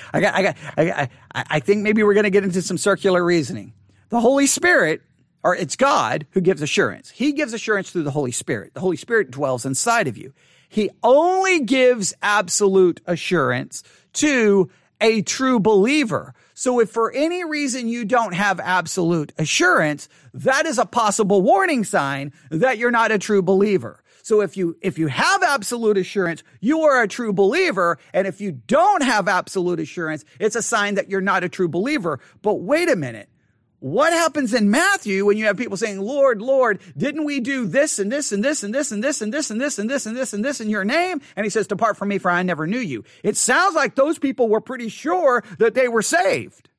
I think maybe we're going to get into some circular reasoning. The Holy Spirit, or it's God who gives assurance. He gives assurance through the Holy Spirit. The Holy Spirit dwells inside of you. He only gives absolute assurance to a true believer. So if for any reason you don't have absolute assurance, that is a possible warning sign that you're not a true believer. So if you have absolute assurance, you are a true believer. And if you don't have absolute assurance, it's a sign that you're not a true believer. But wait a minute. What happens in Matthew when you have people saying, Lord, Lord, didn't we do this and this and this and this and this and this and this and this and this and this in your name? And he says, depart from me, for I never knew you. It sounds like those people were pretty sure that they were saved.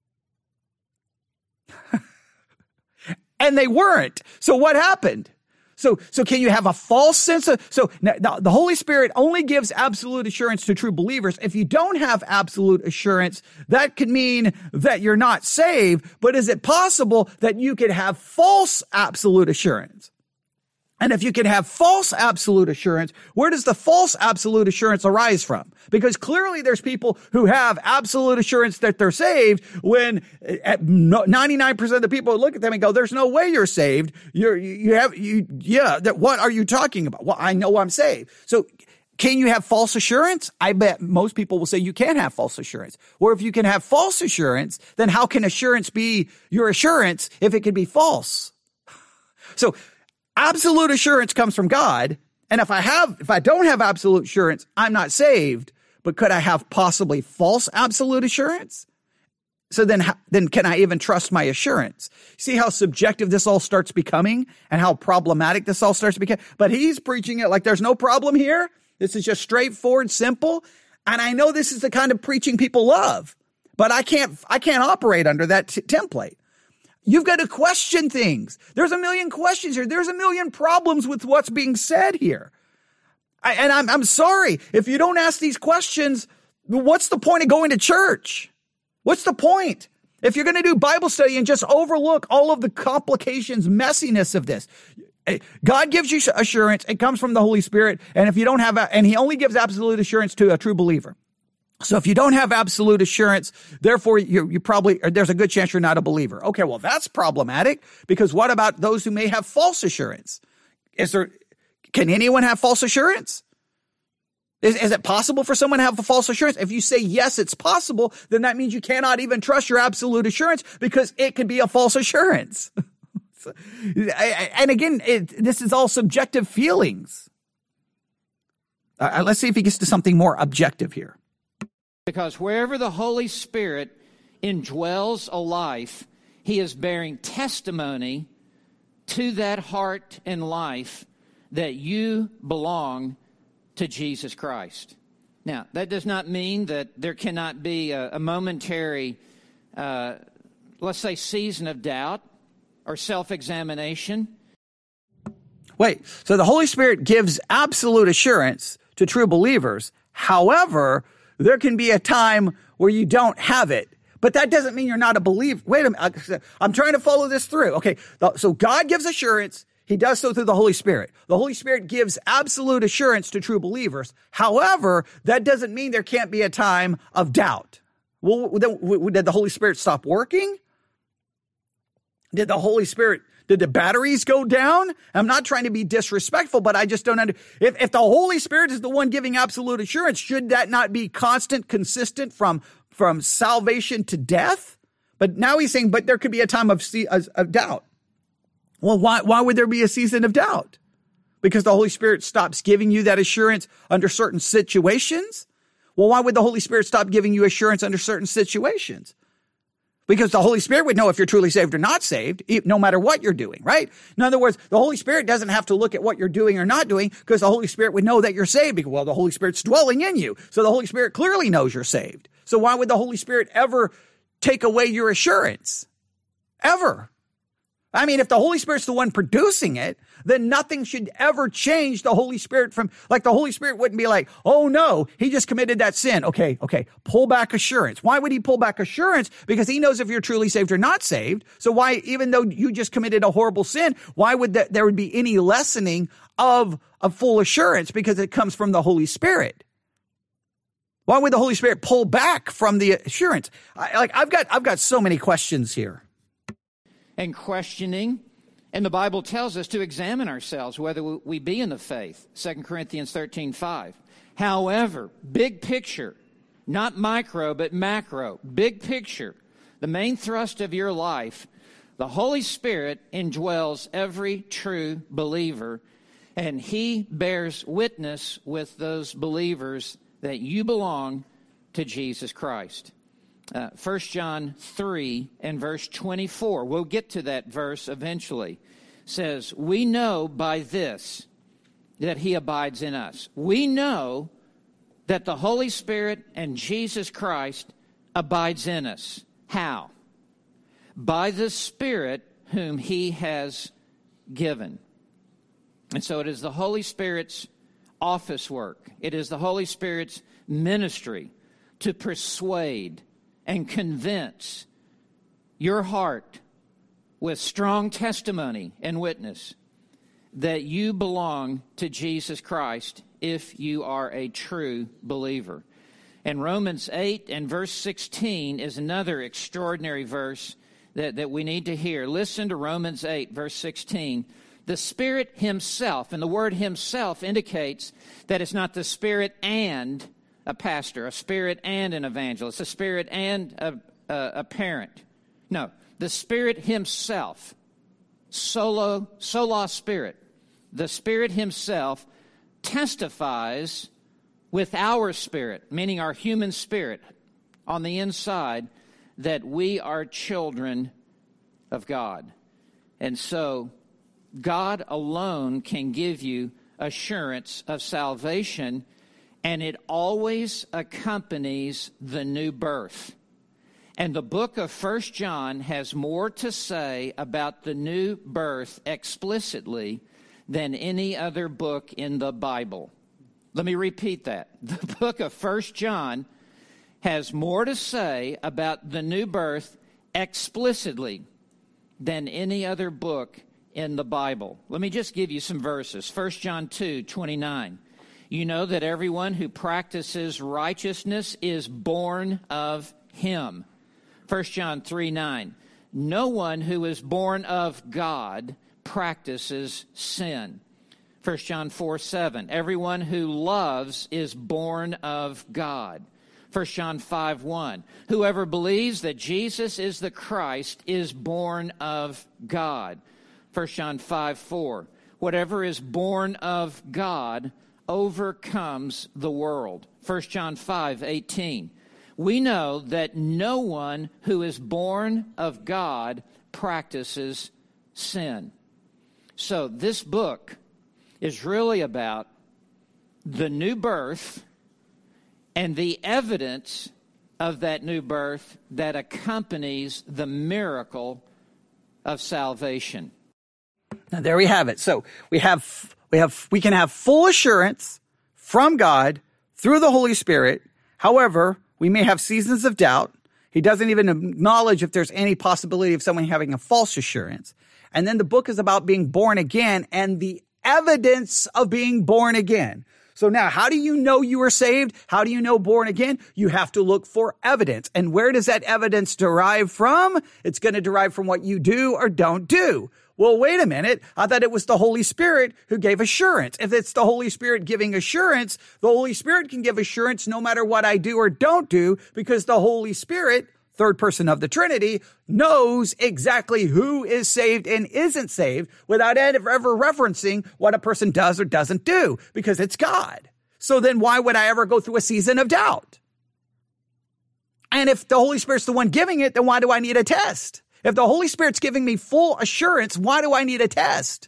And they weren't. So what happened? So can you have a false sense of, the Holy Spirit only gives absolute assurance to true believers. If you don't have absolute assurance, that could mean that you're not saved, but is it possible that you could have false absolute assurance? And if you can have false absolute assurance, where does the false absolute assurance arise from? Because clearly there's people who have absolute assurance that they're saved when 99% of the people look at them and go, there's no way you're saved. What are you talking about? Well, I know I'm saved. So can you have false assurance? I bet most people will say you can't have false assurance. Or if you can have false assurance, then how can assurance be your assurance if it could be false? So absolute assurance comes from God. And if I don't have absolute assurance, I'm not saved. But could I have possibly false absolute assurance? So then can I even trust my assurance? See how subjective this all starts becoming and how problematic this all starts to become? But he's preaching it like there's no problem here. This is just straightforward, simple. And I know this is the kind of preaching people love, but I can't operate under that template. You've got to question things. There's a million questions here. There's a million problems with what's being said here. I'm sorry. If you don't ask these questions, what's the point of going to church? What's the point? If you're going to do Bible study and just overlook all of the complications, messiness of this, God gives you assurance. It comes from the Holy Spirit. And if you don't have, and he only gives absolute assurance to a true believer. So if you don't have absolute assurance, therefore you probably, there's a good chance you're not a believer. Okay, well, that's problematic, because what about those who may have false assurance? Can anyone have false assurance? Is it possible for someone to have a false assurance? If you say yes, it's possible, then that means you cannot even trust your absolute assurance, because it could be a false assurance. And again, this is all subjective feelings. Let's see if he gets to something more objective here. Because wherever the Holy Spirit indwells a life, he is bearing testimony to that heart and life that you belong to Jesus Christ. Now, that does not mean that there cannot be a momentary, let's say, season of doubt or self-examination. Wait, so the Holy Spirit gives absolute assurance to true believers. However, there can be a time where you don't have it. But that doesn't mean you're not a believer. Wait a minute. I'm trying to follow this through. Okay, so God gives assurance. He does so through the Holy Spirit. The Holy Spirit gives absolute assurance to true believers. However, that doesn't mean there can't be a time of doubt. Well, did the Holy Spirit stop working? Did the batteries go down? I'm not trying to be disrespectful, but I just don't understand. If the Holy Spirit is the one giving absolute assurance, should that not be constant, consistent from salvation to death? But now he's saying, but there could be a time of doubt. Well, why would there be a season of doubt? Because the Holy Spirit stops giving you that assurance under certain situations? Well, why would the Holy Spirit stop giving you assurance under certain situations? Because the Holy Spirit would know if you're truly saved or not saved, no matter what you're doing, right? In other words, the Holy Spirit doesn't have to look at what you're doing or not doing, because the Holy Spirit would know that you're saved. Because, well, the Holy Spirit's dwelling in you. So the Holy Spirit clearly knows you're saved. So why would the Holy Spirit ever take away your assurance? Ever? I mean, if the Holy Spirit's the one producing it, then nothing should ever change the Holy Spirit from, like, the Holy Spirit wouldn't be like, oh no, he just committed that sin. Okay, pull back assurance. Why would he pull back assurance? Because he knows if you're truly saved or not saved. So why, even though you just committed a horrible sin, why would there would be any lessening of full assurance? Because it comes from the Holy Spirit. Why would the Holy Spirit pull back from the assurance? I've got so many questions here. And questioning. And the Bible tells us to examine ourselves whether we be in the faith. 2 Corinthians 13:5. However, big picture, not micro, but macro, big picture, the main thrust of your life, the Holy Spirit indwells every true believer, and he bears witness with those believers that you belong to Jesus Christ. 1 John 3 and verse 24, we'll get to that verse eventually, says, we know by this that he abides in us. We know that the Holy Spirit and Jesus Christ abides in us. How? By the Spirit whom he has given. And so it is the Holy Spirit's office work. It is the Holy Spirit's ministry to persuade and convince your heart with strong testimony and witness that you belong to Jesus Christ if you are a true believer. And Romans 8 and verse 16 is another extraordinary verse that we need to hear. Listen to Romans 8, verse 16. The Spirit himself, and the word himself indicates that it's not the Spirit and a pastor, a Spirit and an evangelist, a Spirit and a parent. No, the Spirit himself, sola Spirit. The Spirit himself testifies with our spirit, meaning our human spirit on the inside, that we are children of God. And so God alone can give you assurance of salvation. and it always accompanies the new birth. And the book of 1 John has more to say about the new birth explicitly than any other book in the Bible. Let me repeat that. The book of 1 John has more to say about the new birth explicitly than any other book in the Bible. Let me just give you some verses. 1 John 2:29. You know that everyone who practices righteousness is born of him. 1 John 3:9. No one who is born of God practices sin. 1 John 4:7. Everyone who loves is born of God. 1 John 5:1. Whoever believes that Jesus is the Christ is born of God. 1 John 5:4. Whatever is born of God overcomes the world. 1 John 5:18. We know that no one who is born of God practices sin. So this book is really about the new birth and the evidence of that new birth that accompanies the miracle of salvation. Now, there we have it. So we can have full assurance from God through the Holy Spirit. However, we may have seasons of doubt. He doesn't even acknowledge if there's any possibility of someone having a false assurance. And then the book is about being born again and the evidence of being born again. So now, how do you know you are saved? How do you know born again? You have to look for evidence. And where does that evidence derive from? It's going to derive from what you do or don't do. Well, wait a minute. I thought it was the Holy Spirit who gave assurance. If it's the Holy Spirit giving assurance, the Holy Spirit can give assurance no matter what I do or don't do, because the Holy Spirit, third person of the Trinity, knows exactly who is saved and isn't saved without ever referencing what a person does or doesn't do, because it's God. So then why would I ever go through a season of doubt? And if the Holy Spirit's the one giving it, then why do I need a test? If the Holy Spirit's giving me full assurance, why do I need a test?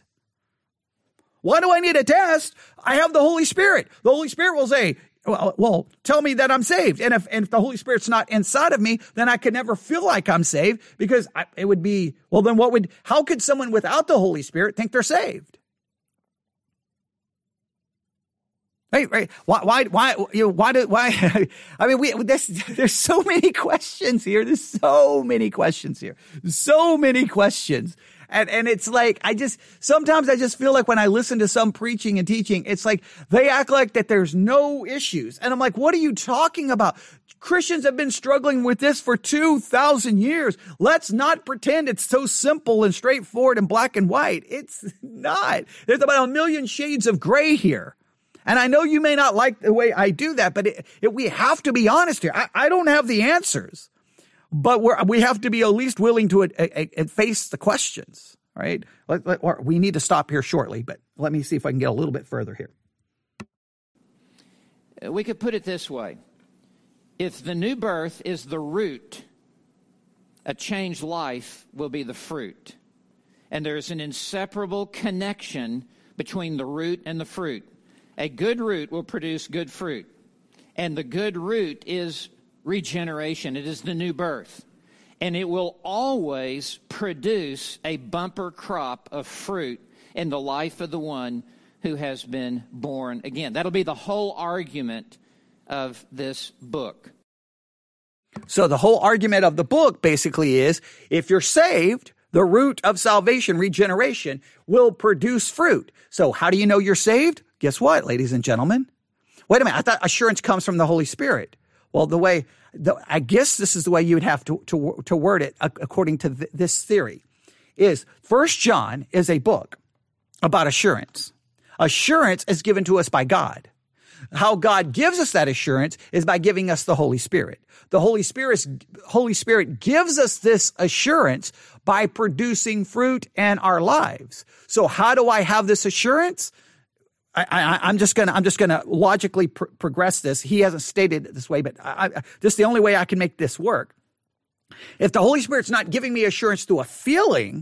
Why do I need a test? I have the Holy Spirit. The Holy Spirit will say, well, tell me that I'm saved. And if the Holy Spirit's not inside of me, then I could never feel like I'm saved, because it would be, well, then how could someone without the Holy Spirit think they're saved? Right. Why? I mean, there's so many questions here. So many questions. And it's like, sometimes I just feel like when I listen to some preaching and teaching, it's like they act like that there's no issues. And I'm like, what are you talking about? Christians have been struggling with this for 2,000 years. Let's not pretend it's so simple and straightforward and black and white. It's not. There's about 1 million shades of gray here. And I know you may not like the way I do that, but we have to be honest here. I don't have the answers, but we have to be at least willing to face the questions, right? We need to stop here shortly, but let me see if I can get a little bit further here. We could put it this way. If the new birth is the root, a changed life will be the fruit. And there's an inseparable connection between the root and the fruit. A good root will produce good fruit. And the good root is regeneration. It is the new birth. And it will always produce a bumper crop of fruit in the life of the one who has been born again. That'll be the whole argument of this book. So the whole argument of the book basically is, if you're saved, the root of salvation, regeneration, will produce fruit. So how do you know you're saved? Guess what, ladies and gentlemen? Wait a minute. I thought assurance comes from the Holy Spirit. Well, I guess this is the way you would have to word it according to this theory, is 1 John is a book about assurance. Assurance is given to us by God. How God gives us that assurance is by giving us the Holy Spirit. The Holy Spirit gives us this assurance by producing fruit in our lives. So how do I have this assurance? I'm just gonna logically progress this. He hasn't stated it this way, but this is the only way I can make this work. If the Holy Spirit's not giving me assurance through a feeling,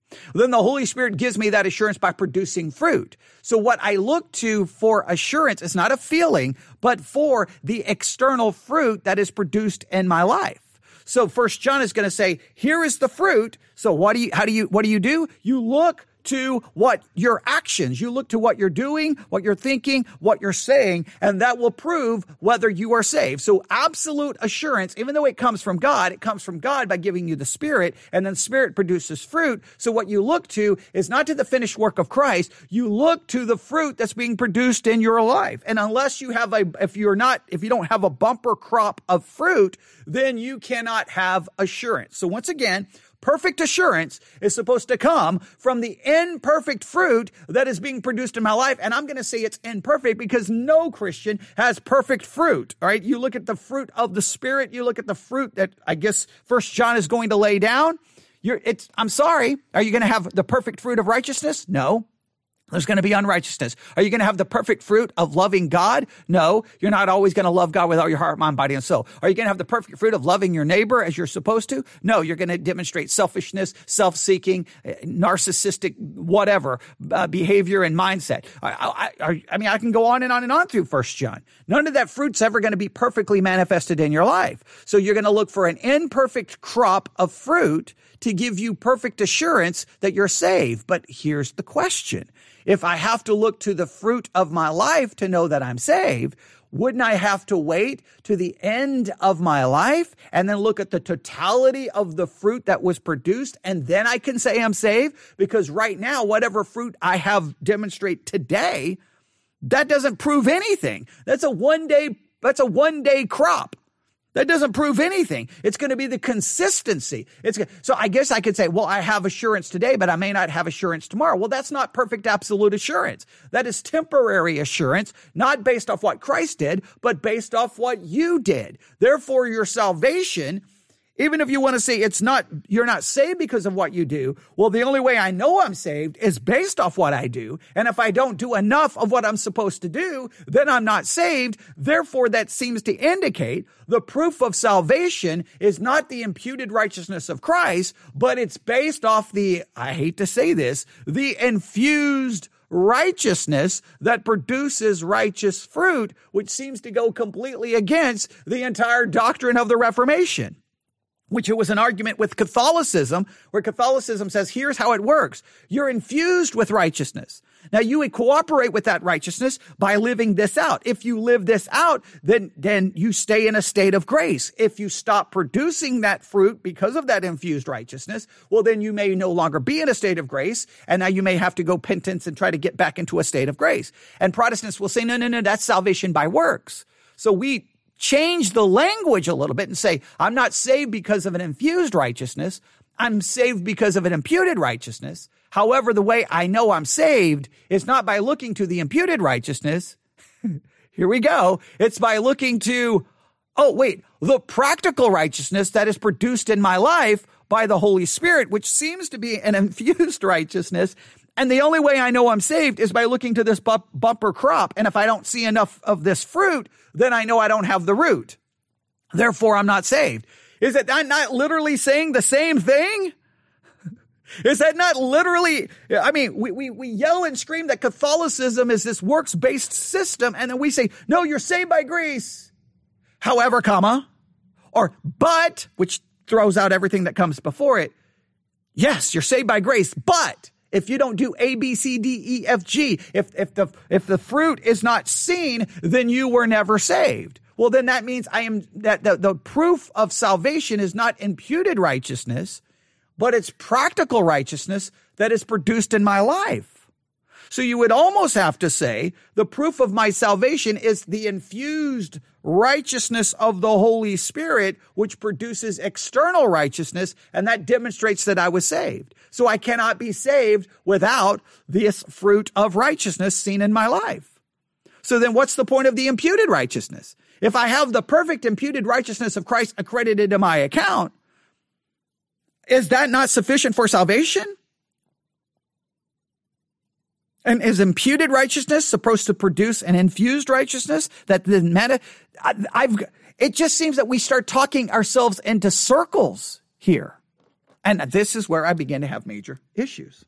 Then the Holy Spirit gives me that assurance by producing fruit. So what I look to for assurance is not a feeling, but for the external fruit that is produced in my life. So 1 John is going to say, here is the fruit. So what do you do? You look to what your actions, you look to what you're doing, what you're thinking, what you're saying, and that will prove whether you are saved. So absolute assurance, even though it comes from God, it comes from God by giving you the Spirit, and then Spirit produces fruit. So what you look to is not to the finished work of Christ, you look to the fruit that's being produced in your life. And unless you have if you don't have a bumper crop of fruit, then you cannot have assurance. So once again, perfect assurance is supposed to come from the imperfect fruit that is being produced in my life. And I'm going to say it's imperfect because no Christian has perfect fruit. All right. You look at the fruit of the Spirit. You look at the fruit that I guess 1 John is going to lay down. I'm sorry. Are you going to have the perfect fruit of righteousness? No. There's going to be unrighteousness. Are you going to have the perfect fruit of loving God? No, you're not always going to love God with all your heart, mind, body, and soul. Are you going to have the perfect fruit of loving your neighbor as you're supposed to? No, you're going to demonstrate selfishness, self-seeking, narcissistic, whatever, behavior and mindset. I can go on and on and on through 1 John. None of that fruit's ever going to be perfectly manifested in your life. So you're going to look for an imperfect crop of fruit to give you perfect assurance that you're saved. But here's the question. If I have to look to the fruit of my life to know that I'm saved, wouldn't I have to wait to the end of my life and then look at the totality of the fruit that was produced, and then I can say I'm saved? Because right now, whatever fruit I have demonstrate today, that doesn't prove anything. That's a one-day crop. That doesn't prove anything. It's going to be the consistency. So I guess I could say, well, I have assurance today, but I may not have assurance tomorrow. Well, that's not perfect absolute assurance. That is temporary assurance, not based off what Christ did, but based off what you did. Therefore, your salvation, even if you want to say you're not saved because of what you do, well, the only way I know I'm saved is based off what I do. And if I don't do enough of what I'm supposed to do, then I'm not saved. Therefore, that seems to indicate the proof of salvation is not the imputed righteousness of Christ, but it's based off I hate to say this, the infused righteousness that produces righteous fruit, which seems to go completely against the entire doctrine of the Reformation. Which it was an argument with Catholicism, where Catholicism says, here's how it works. You're infused with righteousness. Now, you would cooperate with that righteousness by living this out. If you live this out, then you stay in a state of grace. If you stop producing that fruit because of that infused righteousness, well, then you may no longer be in a state of grace, and now you may have to go penance and try to get back into a state of grace. And Protestants will say, no, that's salvation by works. So we change the language a little bit and say, I'm not saved because of an infused righteousness. I'm saved because of an imputed righteousness. However, the way I know I'm saved is not by looking to the imputed righteousness. Here we go. It's by looking to, the practical righteousness that is produced in my life by the Holy Spirit, which seems to be an infused righteousness. And the only way I know I'm saved is by looking to this bumper crop. And if I don't see enough of this fruit, then I know I don't have the root. Therefore, I'm not saved. Is that not literally saying the same thing? Is that not literally, we yell and scream that Catholicism is this works-based system, and then we say, no, you're saved by grace. However, or but, which throws out everything that comes before it. Yes, you're saved by grace, but if you don't do A, B, C, D, E, F, G, if the fruit is not seen, then you were never saved. Well, then that means the proof of salvation is not imputed righteousness, but it's practical righteousness that is produced in my life. So you would almost have to say the proof of my salvation is the infused righteousness of the Holy Spirit, which produces external righteousness, and that demonstrates that I was saved. So I cannot be saved without this fruit of righteousness seen in my life. So then what's the point of the imputed righteousness? If I have the perfect imputed righteousness of Christ accredited to my account, is that not sufficient for salvation? And is imputed righteousness supposed to produce an infused righteousness that then it just seems that we start talking ourselves into circles here. And this is where I began to have major issues.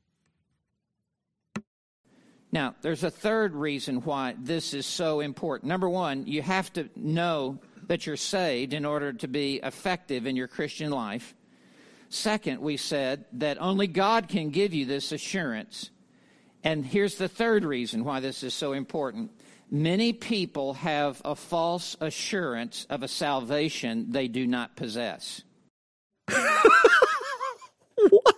Now, there's a third reason why this is so important. Number one, you have to know that you're saved in order to be effective in your Christian life. Second, we said that only God can give you this assurance. And here's the third reason why this is so important. Many people have a false assurance of a salvation they do not possess. What?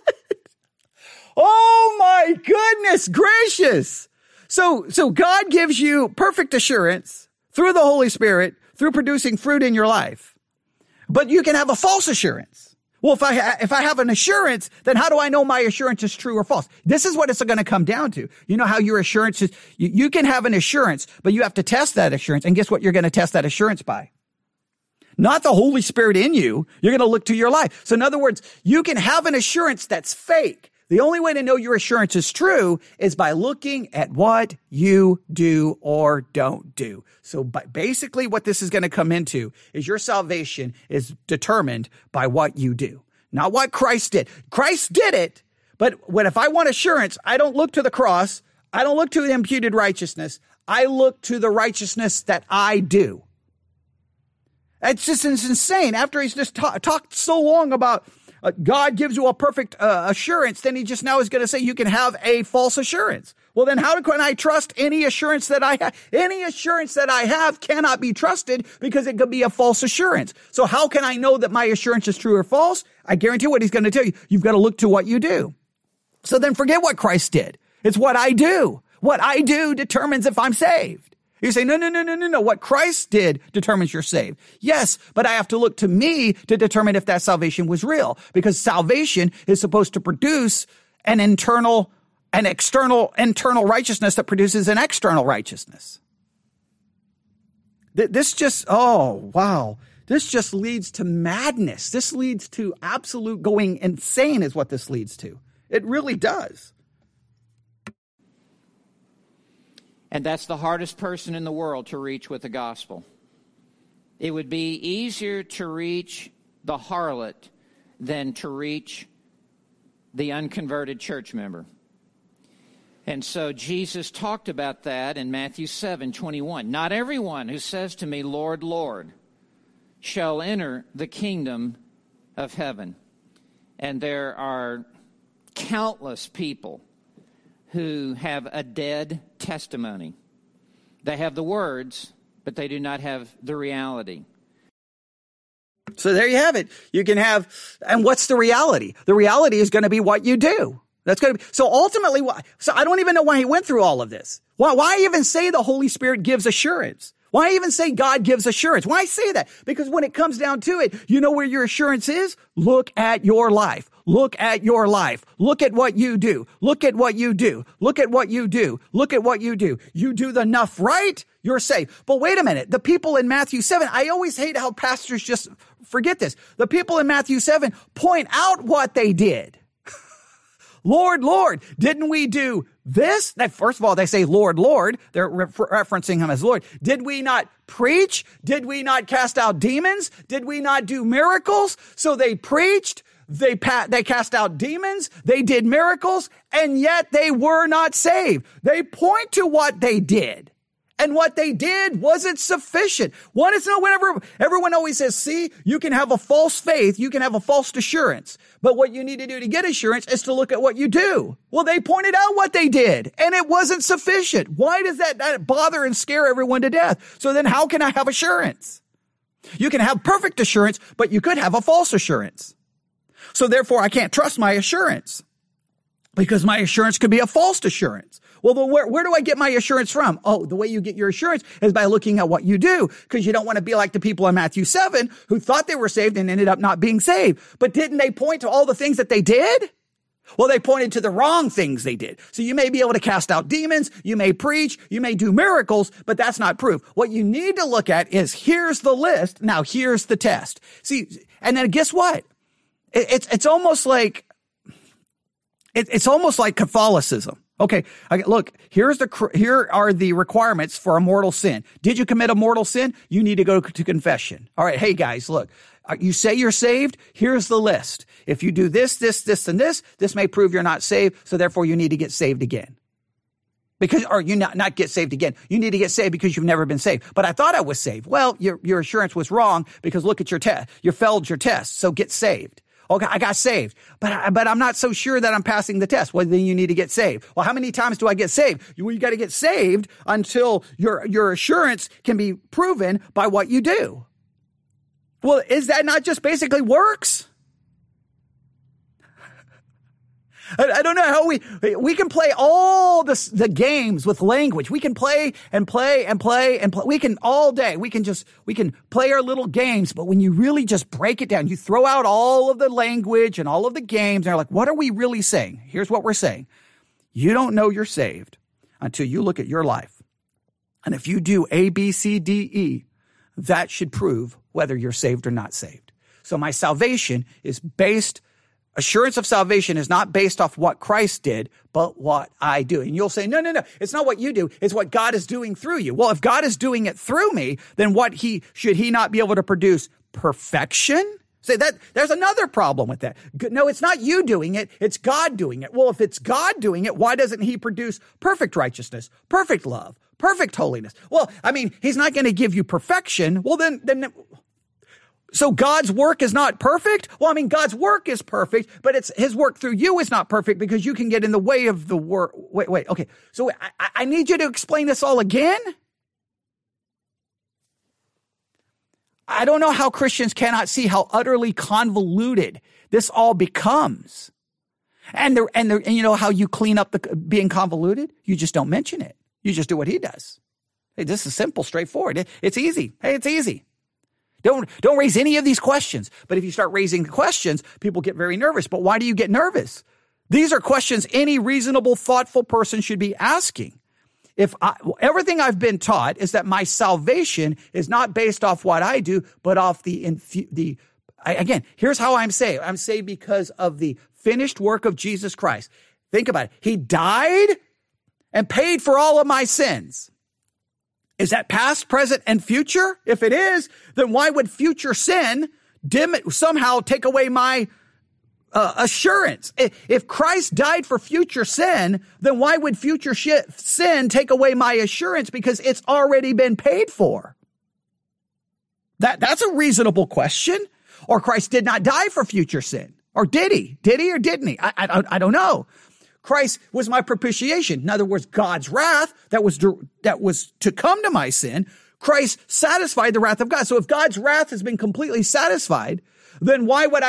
Oh my goodness gracious. So God gives you perfect assurance through the Holy Spirit, through producing fruit in your life. But you can have a false assurance. Well, if I have an assurance, then how do I know my assurance is true or false? This is what it's going to come down to. You know how your assurance is, you can have an assurance, but you have to test that assurance. And guess what you're going to test that assurance by? Not the Holy Spirit in you. You're going to look to your life. So in other words, you can have an assurance that's fake. The only way to know your assurance is true is by looking at what you do or don't do. So basically what this is going to come into is your salvation is determined by what you do, not what Christ did. Christ did it, but if I want assurance, I don't look to the cross. I don't look to the imputed righteousness. I look to the righteousness that I do. It's just insane. After he's just talked so long about God gives you a perfect assurance, then he just now is going to say you can have a false assurance. Well, then how can I trust any assurance that I have? Any assurance that I have cannot be trusted because it could be a false assurance. So how can I know that my assurance is true or false? I guarantee what he's going to tell you. You've got to look to what you do. So then forget what Christ did. It's what I do. What I do determines if I'm saved. You say, no. What Christ did determines you're saved. Yes, but I have to look to me to determine if that salvation was real, because salvation is supposed to produce an internal righteousness that produces an external righteousness. This just leads to madness. This leads to absolute going insane is what this leads to. It really does. And that's the hardest person in the world to reach with the gospel. It would be easier to reach the harlot than to reach the unconverted church member. And so Jesus talked about that in Matthew 7:21. Not everyone who says to me, Lord, Lord, shall enter the kingdom of heaven. And there are countless people who have a dead testimony. They have the words, but they do not have the reality. So there you have it. You can have, and what's the reality? The reality is going to be what you do. That's going to be, so ultimately, so I don't even know why he went through all of this. Why even say the Holy Spirit gives assurance? Why even say God gives assurance? Why say that? Because when it comes down to it, you know where your assurance is? Look at your life. Look at your life. Look at what you do. Look at what you do. Look at what you do. Look at what you do. You do the enough right, you're saved. But wait a minute. The people in Matthew 7, I always hate how pastors just forget this. The people in Matthew 7 point out what they did. Lord, Lord, didn't we do this? That first of all, they say, Lord, Lord. They're referencing him as Lord. Did we not preach? Did we not cast out demons? Did we not do miracles? So they preached, they cast out demons, they did miracles, and yet they were not saved. They point to what they did. And what they did wasn't sufficient. Want to know whenever everyone always says, see, you can have a false faith, you can have a false assurance. But what you need to do to get assurance is to look at what you do. Well, they pointed out what they did, and it wasn't sufficient. Why does that bother and scare everyone to death? So then how can I have assurance? You can have perfect assurance, but you could have a false assurance. So therefore, I can't trust my assurance because my assurance could be a false assurance. Well, then where do I get my assurance from? Oh, the way you get your assurance is by looking at what you do, because you don't want to be like the people in Matthew 7 who thought they were saved and ended up not being saved. But didn't they point to all the things that they did? Well, they pointed to the wrong things they did. So you may be able to cast out demons, you may preach, you may do miracles, but that's not proof. What you need to look at is, here's the list, now here's the test. See, and then guess what? It's almost like Catholicism. Okay, look, here are the requirements for a mortal sin. Did you commit a mortal sin? You need to go to confession. All right, hey guys, look, you say you're saved? Here's the list. If you do this, and this may prove you're not saved, so therefore you need to get saved again. Or you not get saved again. You need to get saved because you've never been saved. But I thought I was saved. Well, your assurance was wrong because look at your test. You failed your test, so get saved. Okay, I got saved, but I'm not so sure that I'm passing the test. Well, then you need to get saved. Well, how many times do I get saved? You got to get saved until your assurance can be proven by what you do. Well, is that not just basically works? I don't know how we can play all the games with language. We can play and play and play and play. We can all day. We can play our little games. But when you really just break it down, you throw out all of the language and all of the games. And you're like, what are we really saying? Here's what we're saying. You don't know you're saved until you look at your life. And if you do A, B, C, D, E, that should prove whether you're saved or not saved. So my salvation is assurance of salvation is not based off what Christ did, but what I do. And you'll say, no, it's not what you do. It's what God is doing through you. Well, if God is doing it through me, then should he not be able to produce perfection? Say that there's another problem with that. No, it's not you doing it. It's God doing it. Well, if it's God doing it, why doesn't he produce perfect righteousness, perfect love, perfect holiness? Well, I mean, he's not going to give you perfection. Well, then so God's work is not perfect? Well, I mean, God's work is perfect, but his work through you is not perfect because you can get in the way of the work. Wait. Okay. So I need you to explain this all again. I don't know how Christians cannot see how utterly convoluted this all becomes. And you know how you clean up the being convoluted? You just don't mention it. You just do what he does. Hey, this is simple, straightforward. It's easy. Hey, it's easy. Don't raise any of these questions. But if you start raising the questions, people get very nervous. But why do you get nervous? These are questions any reasonable, thoughtful person should be asking. Everything I've been taught is that my salvation is not based off what I do, but off again, here's how I'm saved. I'm saved because of the finished work of Jesus Christ. Think about it. He died and paid for all of my sins. Is that past, present, and future? If it is, then why would future sin somehow take away my assurance? If Christ died for future sin, then why would future sin take away my assurance? Because it's already been paid for. That's a reasonable question. Or Christ did not die for future sin. Or did he? Did he or didn't he? I don't know. Christ was my propitiation. In other words, God's wrath that was to come to my sin. Christ satisfied the wrath of God. So if God's wrath has been completely satisfied, then why would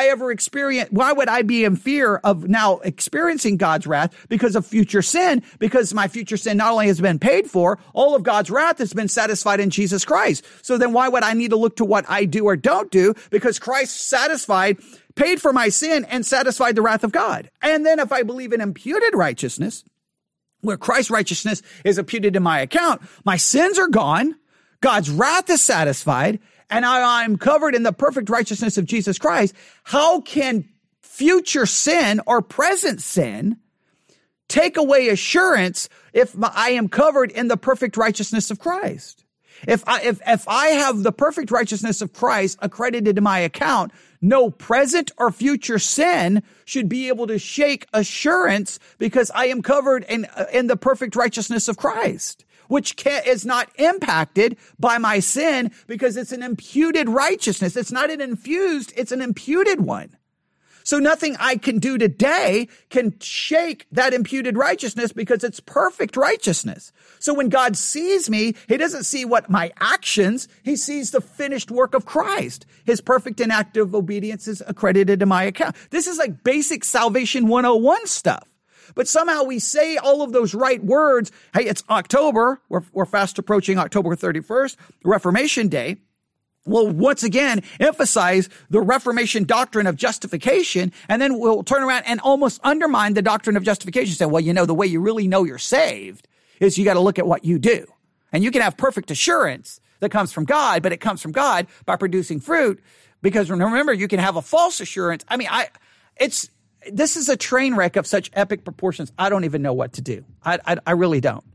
I be in fear of now experiencing God's wrath because of future sin? Because my future sin not only has been paid for, all of God's wrath has been satisfied in Jesus Christ. So then why would I need to look to what I do or don't do? Because Christ paid for my sin and satisfied the wrath of God. And then if I believe in imputed righteousness, where Christ's righteousness is imputed in my account, my sins are gone, God's wrath is satisfied, and I'm covered in the perfect righteousness of Jesus Christ. How can future sin or present sin take away assurance if I am covered in the perfect righteousness of Christ? If I have the perfect righteousness of Christ accredited to my account, no present or future sin should be able to shake assurance because I am covered in the perfect righteousness of Christ, which is not impacted by my sin because it's an imputed righteousness. It's not an infused, it's an imputed one. So nothing I can do today can shake that imputed righteousness because it's perfect righteousness. So when God sees me, he doesn't see what my actions, he sees the finished work of Christ. His perfect and active obedience is accredited to my account. This is like basic salvation 101 stuff. But somehow we say all of those right words. Hey, it's October. We're fast approaching October 31st, Reformation Day. We'll once again emphasize the Reformation doctrine of justification, and then we'll turn around and almost undermine the doctrine of justification. Say, well, the way you really know you're saved is you got to look at what you do. And you can have perfect assurance that comes from God, but it comes from God by producing fruit. Because remember, you can have a false assurance. I mean, this is a train wreck of such epic proportions. I don't even know what to do. I really don't.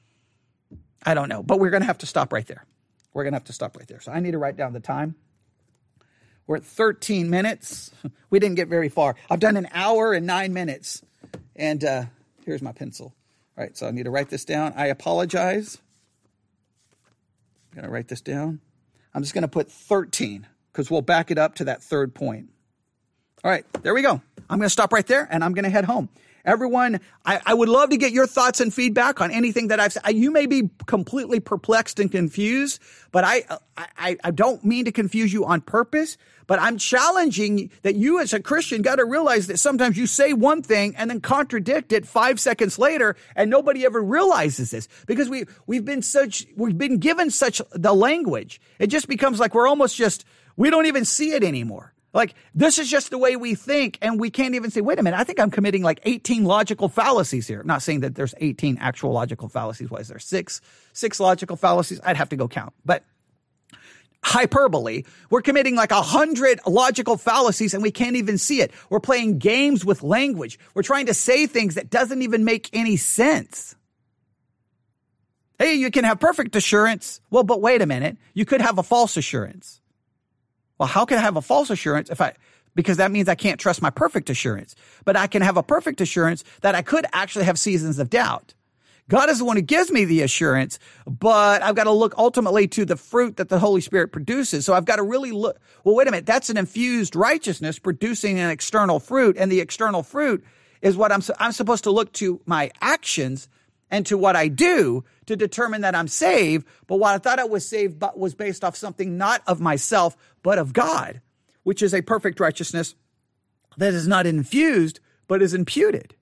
I don't know, but we're going to have to stop right there. We're going to have to stop right there. So I need to write down the time. We're at 13 minutes. We didn't get very far. I've done an hour and 9 minutes. And here's my pencil. All right, so I need to write this down. I apologize. I'm going to write this down. I'm just going to put 13 because we'll back it up to that third point. All right, there we go. I'm going to stop right there and I'm going to head home. Everyone, I would love to get your thoughts and feedback on anything that I've said. You may be completely perplexed and confused, but I don't mean to confuse you on purpose, but I'm challenging that you as a Christian got to realize that sometimes you say one thing and then contradict it 5 seconds later, and nobody ever realizes this because we've been given such the language. It just becomes like we don't even see it anymore. Like, this is just the way we think, and we can't even say, wait a minute, I think I'm committing like 18 logical fallacies here. I'm not saying that there's 18 actual logical fallacies. Why is there six logical fallacies? I'd have to go count. But hyperbole, we're committing like 100 logical fallacies, and we can't even see it. We're playing games with language. We're trying to say things that doesn't even make any sense. Hey, you can have perfect assurance. Well, but wait a minute. You could have a false assurance. Well, how can I have a false assurance because that means I can't trust my perfect assurance, but I can have a perfect assurance that I could actually have seasons of doubt. God is the one who gives me the assurance, but I've got to look ultimately to the fruit that the Holy Spirit produces. So I've got to really look, well, wait a minute, that's an infused righteousness producing an external fruit. And the external fruit is what I'm supposed to look to my actions and to what I do to determine that I'm saved. But what I thought I was saved was based off something not of myself, but of God, which is a perfect righteousness that is not infused, but is imputed.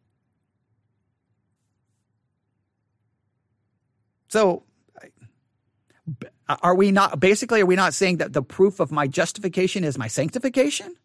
So are we not saying that the proof of my justification is my sanctification?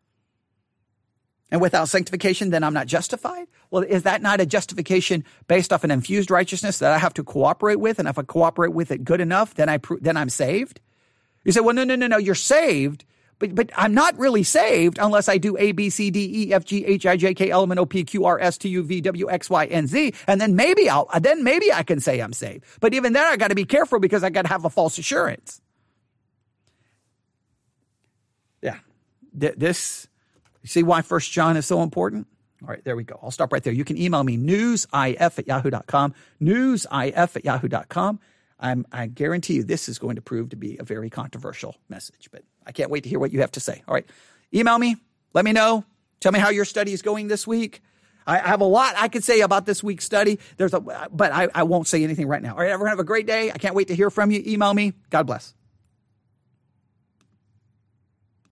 And without sanctification, then I'm not justified? Well, is that not a justification based off an infused righteousness that I have to cooperate with? And if I cooperate with it good enough, then I'm saved? You say, well, no, you're saved, but I'm not really saved unless I do A, B, C, D, E, F, G, H, I, J, K, L, M, N, O, P, Q, R, S, T, U, V, W, X, Y, and Z. And then maybe I can say I'm saved. But even then, I got to be careful because I got to have a false assurance. Yeah, you see why 1 John is so important? All right, there we go. I'll stop right there. You can email me, newsif@yahoo.com, newsif@yahoo.com. I guarantee you this is going to prove to be a very controversial message, but I can't wait to hear what you have to say. All right, email me. Let me know. Tell me how your study is going this week. I have a lot I could say about this week's study. But I won't say anything right now. All right, everyone have a great day. I can't wait to hear from you. Email me. God bless.